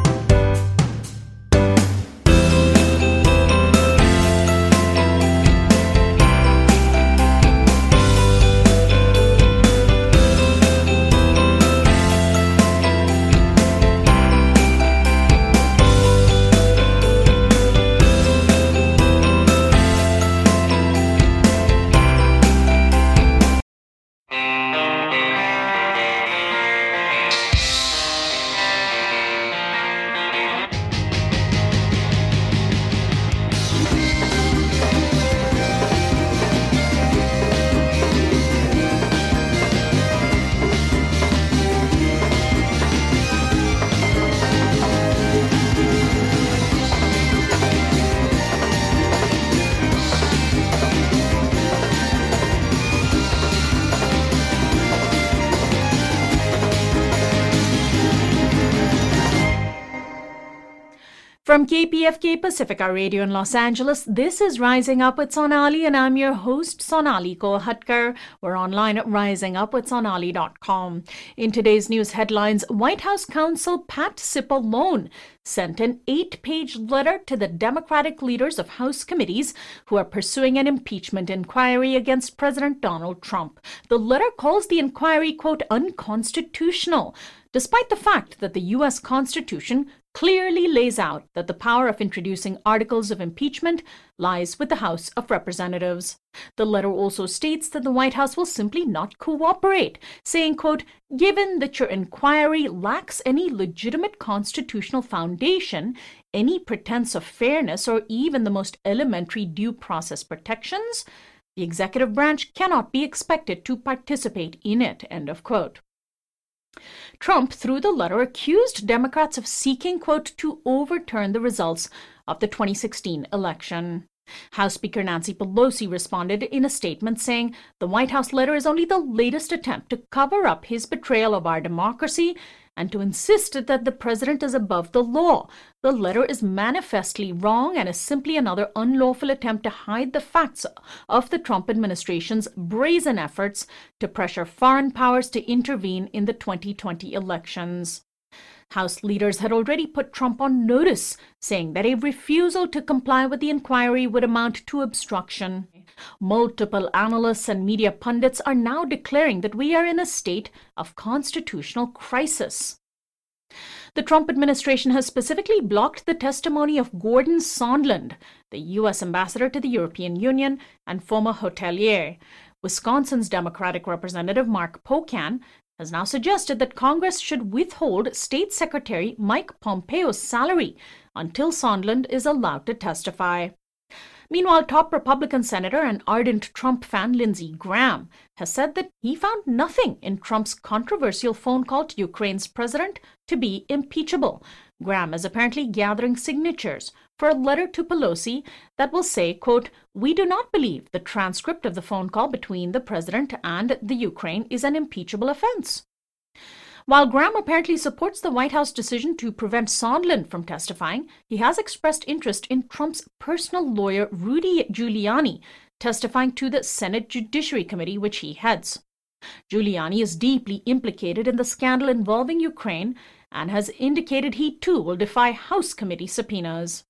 From KPFK Pacifica Radio in Los Angeles, this is Rising Up with Sonali, and I'm your host, Sonali Kolhatkar. We're online at risingupwithsonali.com. In today's news headlines, White House counsel Pat Cipollone sent an 8-page letter to the Democratic leaders of House committees who are pursuing an impeachment inquiry against President Donald Trump. The letter calls the inquiry, quote, unconstitutional, despite the fact that the U.S. Constitution clearly lays out that the power of introducing articles of impeachment lies with the House of Representatives. The letter also states that the White House will simply not cooperate, saying, quote, given that your inquiry lacks any legitimate constitutional foundation, any pretense of fairness, or even the most elementary due process protections, the executive branch cannot be expected to participate in it, end of quote. Trump, through the letter, accused Democrats of seeking, quote, to overturn the results of the 2016 election. House Speaker Nancy Pelosi responded in a statement saying the White House letter is only the latest attempt to cover up his betrayal of our democracy and to insist that the president is above the law. The letter is manifestly wrong and is simply another unlawful attempt to hide the facts of the Trump administration's brazen efforts to pressure foreign powers to intervene in the 2020 elections. House leaders had already put Trump on notice, saying that a refusal to comply with the inquiry would amount to obstruction. Multiple analysts and media pundits are now declaring that we are in a state of constitutional crisis. The Trump administration has specifically blocked the testimony of Gordon Sondland, the U.S. ambassador to the European Union and former hotelier. Wisconsin's Democratic Representative Mark Pocan has now suggested that Congress should withhold State Secretary Mike Pompeo's salary until Sondland is allowed to testify. Meanwhile, top Republican senator and ardent Trump fan Lindsey Graham has said that he found nothing in Trump's controversial phone call to Ukraine's president to be impeachable. Graham is apparently gathering signatures for a letter to Pelosi that will say, quote, we do not believe the transcript of the phone call between the president and the Ukraine is an impeachable offense. While Graham apparently supports the White House decision to prevent Sondland from testifying, he has expressed interest in Trump's personal lawyer, Rudy Giuliani, testifying to the Senate Judiciary Committee, which he heads. Giuliani is deeply implicated in the scandal involving Ukraine and has indicated he too will defy House committee subpoenas.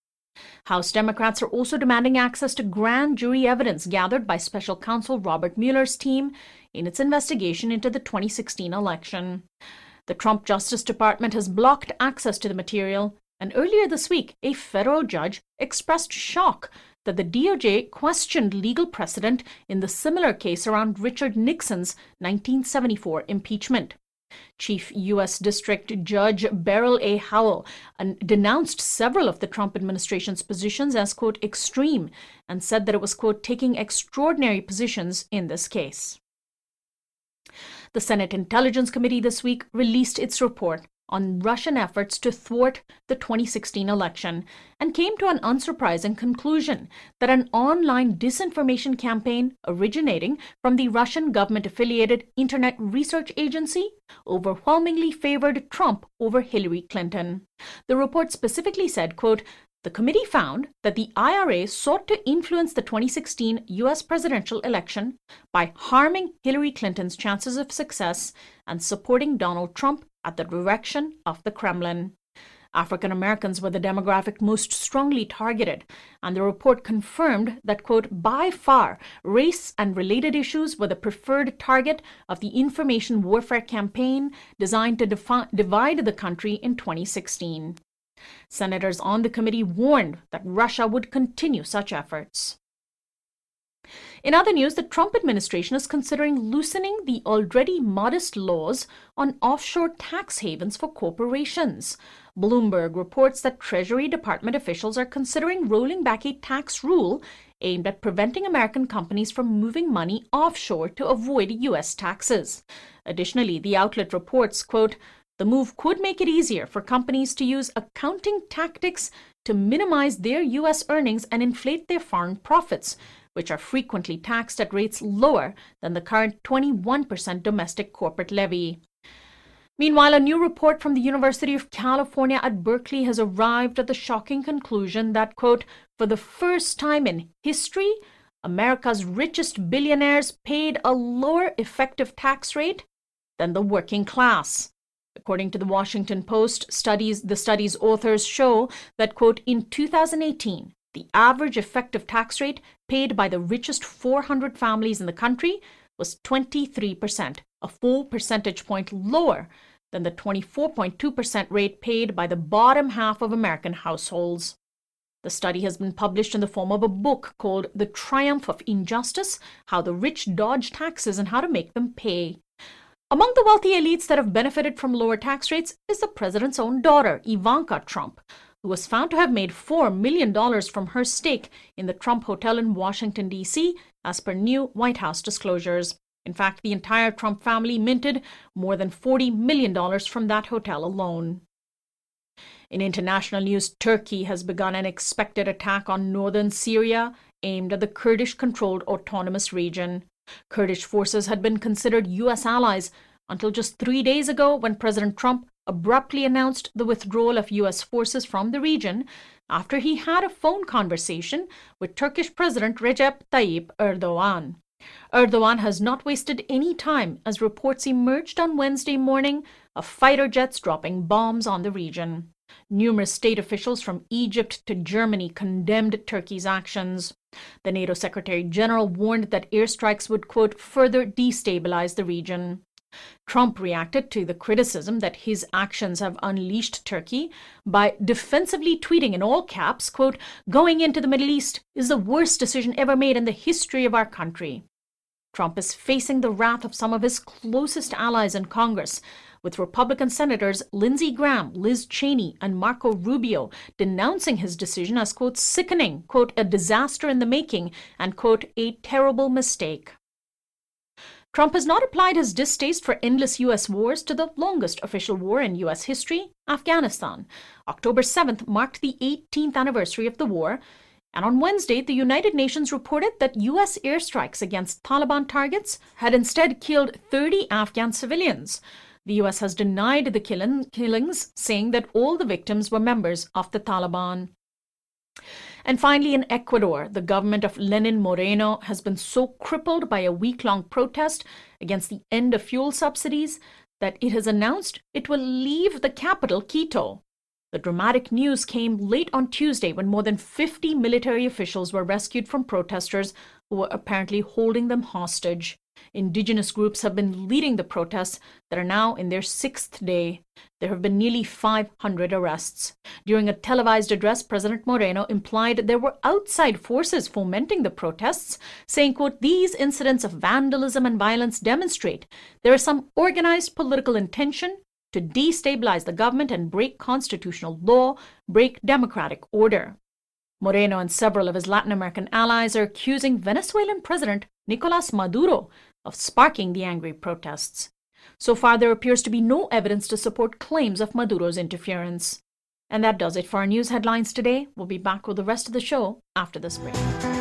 House Democrats are also demanding access to grand jury evidence gathered by special counsel Robert Mueller's team in its investigation into the 2016 election. The Trump Justice Department has blocked access to the material, and earlier this week, a federal judge expressed shock that the DOJ questioned legal precedent in the similar case around Richard Nixon's 1974 impeachment. Chief U.S. District Judge Beryl A. Howell denounced several of the Trump administration's positions as, quote, extreme, and said that it was, quote, taking extraordinary positions in this case. The Senate Intelligence Committee this week released its report on Russian efforts to thwart the 2016 election and came to an unsurprising conclusion that an online disinformation campaign originating from the Russian government-affiliated Internet Research Agency overwhelmingly favored Trump over Hillary Clinton. The report specifically said, quote, "The committee found that the IRA sought to influence the 2016 U.S. presidential election by harming Hillary Clinton's chances of success and supporting Donald Trump at the direction of the Kremlin." African Americans were the demographic most strongly targeted, and the report confirmed that, quote, "by far, race and related issues were the preferred target of the information warfare campaign designed to divide the country in 2016. Senators on the committee warned that Russia would continue such efforts. In other news, the Trump administration is considering loosening the already modest laws on offshore tax havens for corporations. Bloomberg reports that Treasury Department officials are considering rolling back a tax rule aimed at preventing American companies from moving money offshore to avoid U.S. taxes. Additionally, the outlet reports, quote, "The move could make it easier for companies to use accounting tactics to minimize their U.S. earnings and inflate their foreign profits, which are frequently taxed at rates lower than the current 21% domestic corporate levy." Meanwhile, a new report from the University of California at Berkeley has arrived at the shocking conclusion that, quote, "for the first time in history, America's richest billionaires paid a lower effective tax rate than the working class." According to the Washington Post, the study's authors show that, quote, "in 2018, the average effective tax rate paid by the richest 400 families in the country was 23%, a full percentage point lower than the 24.2% rate paid by the bottom half of American households." The study has been published in the form of a book called The Triumph of Injustice: How the Rich Dodge Taxes and How to Make Them Pay. Among the wealthy elites that have benefited from lower tax rates is the president's own daughter, Ivanka Trump, who was found to have made $4 million from her stake in the Trump Hotel in Washington, D.C., as per new White House disclosures. In fact, the entire Trump family minted more than $40 million from that hotel alone. In international news, Turkey has begun an expected attack on northern Syria aimed at the Kurdish-controlled autonomous region. Kurdish forces had been considered U.S. allies until just 3 days ago, when President Trump abruptly announced the withdrawal of U.S. forces from the region after he had a phone conversation with Turkish President Recep Tayyip Erdogan. Erdogan has not wasted any time, as reports emerged on Wednesday morning of fighter jets dropping bombs on the region. Numerous state officials from Egypt to Germany condemned Turkey's actions. The NATO Secretary General warned that airstrikes would, quote, "further destabilize the region." Trump reacted to the criticism that his actions have unleashed Turkey by defensively tweeting in all caps, quote, "going into the Middle East is the worst decision ever made in the history of our country." Trump is facing the wrath of some of his closest allies in Congress, with Republican Senators Lindsey Graham, Liz Cheney, and Marco Rubio denouncing his decision as, quote, "sickening," quote, "a disaster in the making," and, quote, "a terrible mistake." Trump has not applied his distaste for endless U.S. wars to the longest official war in U.S. history, Afghanistan. October 7th marked the 18th anniversary of the war, and on Wednesday, the United Nations reported that U.S. airstrikes against Taliban targets had instead killed 30 Afghan civilians. The U.S. has denied the killings, saying that all the victims were members of the Taliban. And finally, in Ecuador, the government of Lenin Moreno has been so crippled by a week-long protest against the end of fuel subsidies that it has announced it will leave the capital, Quito. The dramatic news came late on Tuesday, when more than 50 military officials were rescued from protesters who were apparently holding them hostage. Indigenous groups have been leading the protests that are now in their 6th day. There have been nearly 500 arrests. During a televised address, President Moreno implied there were outside forces fomenting the protests, saying, quote, "these incidents of vandalism and violence demonstrate there is some organized political intention to destabilize the government and break constitutional law, break democratic order." Moreno and several of his Latin American allies are accusing Venezuelan President Nicolas Maduro of sparking the angry protests. So far, there appears to be no evidence to support claims of Maduro's interference. And that does it for our news headlines today. We'll be back with the rest of the show after this break.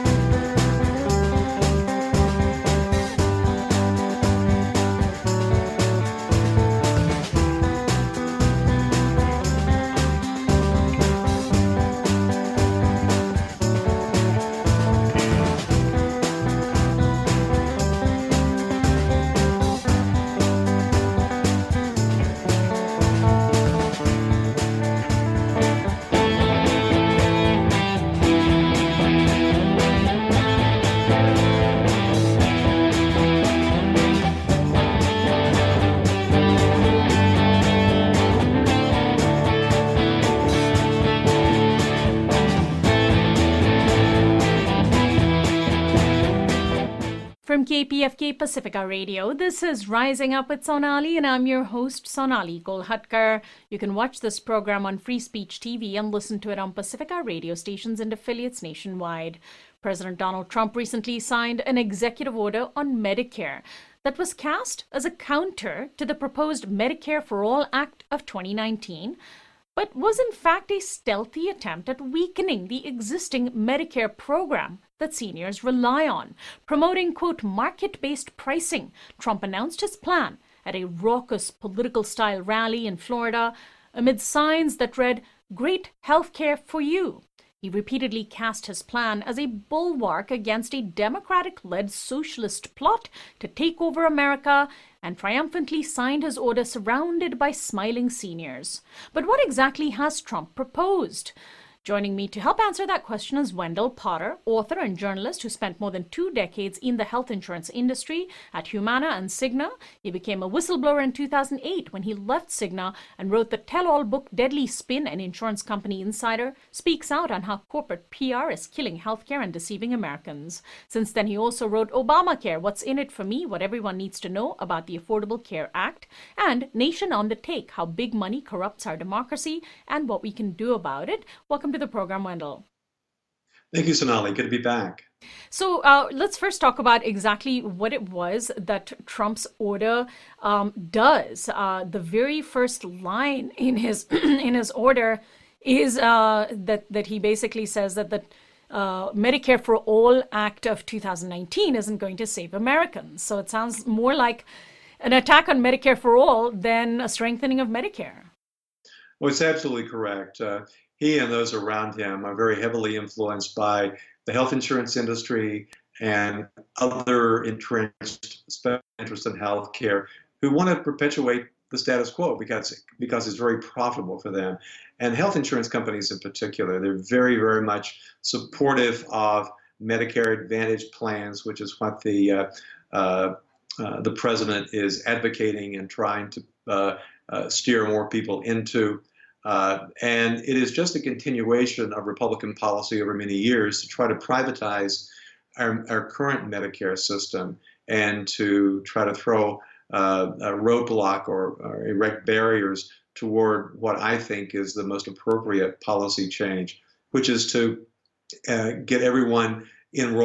From KPFK Pacifica Radio, this is Rising Up with Sonali, and I'm your host, Sonali Kolhatkar. You can watch this program on Free Speech TV and listen to it on Pacifica radio stations and affiliates nationwide. President Donald Trump recently signed an executive order on Medicare that was cast as a counter to the proposed Medicare for All Act of 2019, but was in fact a stealthy attempt at weakening the existing Medicare program that seniors rely on. Promoting, quote, market-based pricing, Trump announced his plan at a raucous political-style rally in Florida amid signs that read, "Great healthcare for you." He repeatedly cast his plan as a bulwark against a Democratic-led socialist plot to take over America, and triumphantly signed his order surrounded by smiling seniors. But what exactly has Trump proposed? Joining me to help answer that question is Wendell Potter, author and journalist who spent more than 2 decades in the health insurance industry at Humana and Cigna. He became a whistleblower in 2008 when he left Cigna and wrote the tell-all book Deadly Spin, An Insurance Company Insider speaks out on how corporate PR is killing healthcare and deceiving Americans. Since then, he also wrote Obamacare, What's in It for Me, What Everyone Needs to Know About the Affordable Care Act, and Nation on the Take, How Big Money Corrupts Our Democracy and What We Can Do About It. Welcome to the program, Wendell. Thank you, Sonali. Good to be back. So let's first talk about exactly what it was that Trump's order does. The very first line in his in his order is that he basically says that the Medicare for All Act of 2019 isn't going to save Americans. So it sounds more like an attack on Medicare for All than a strengthening of Medicare. Well, it's absolutely correct. He and those around him are very heavily influenced by the health insurance industry and other entrenched special interests in healthcare who want to perpetuate the status quo because it's very profitable for them. And health insurance companies in particular, they're very, very much supportive of Medicare Advantage plans, which is what the president is advocating and trying to steer more people into. And it is just a continuation of Republican policy over many years to try to privatize our current Medicare system and to try to throw a roadblock or erect barriers toward what I think is the most appropriate policy change, which is to get everyone enrolled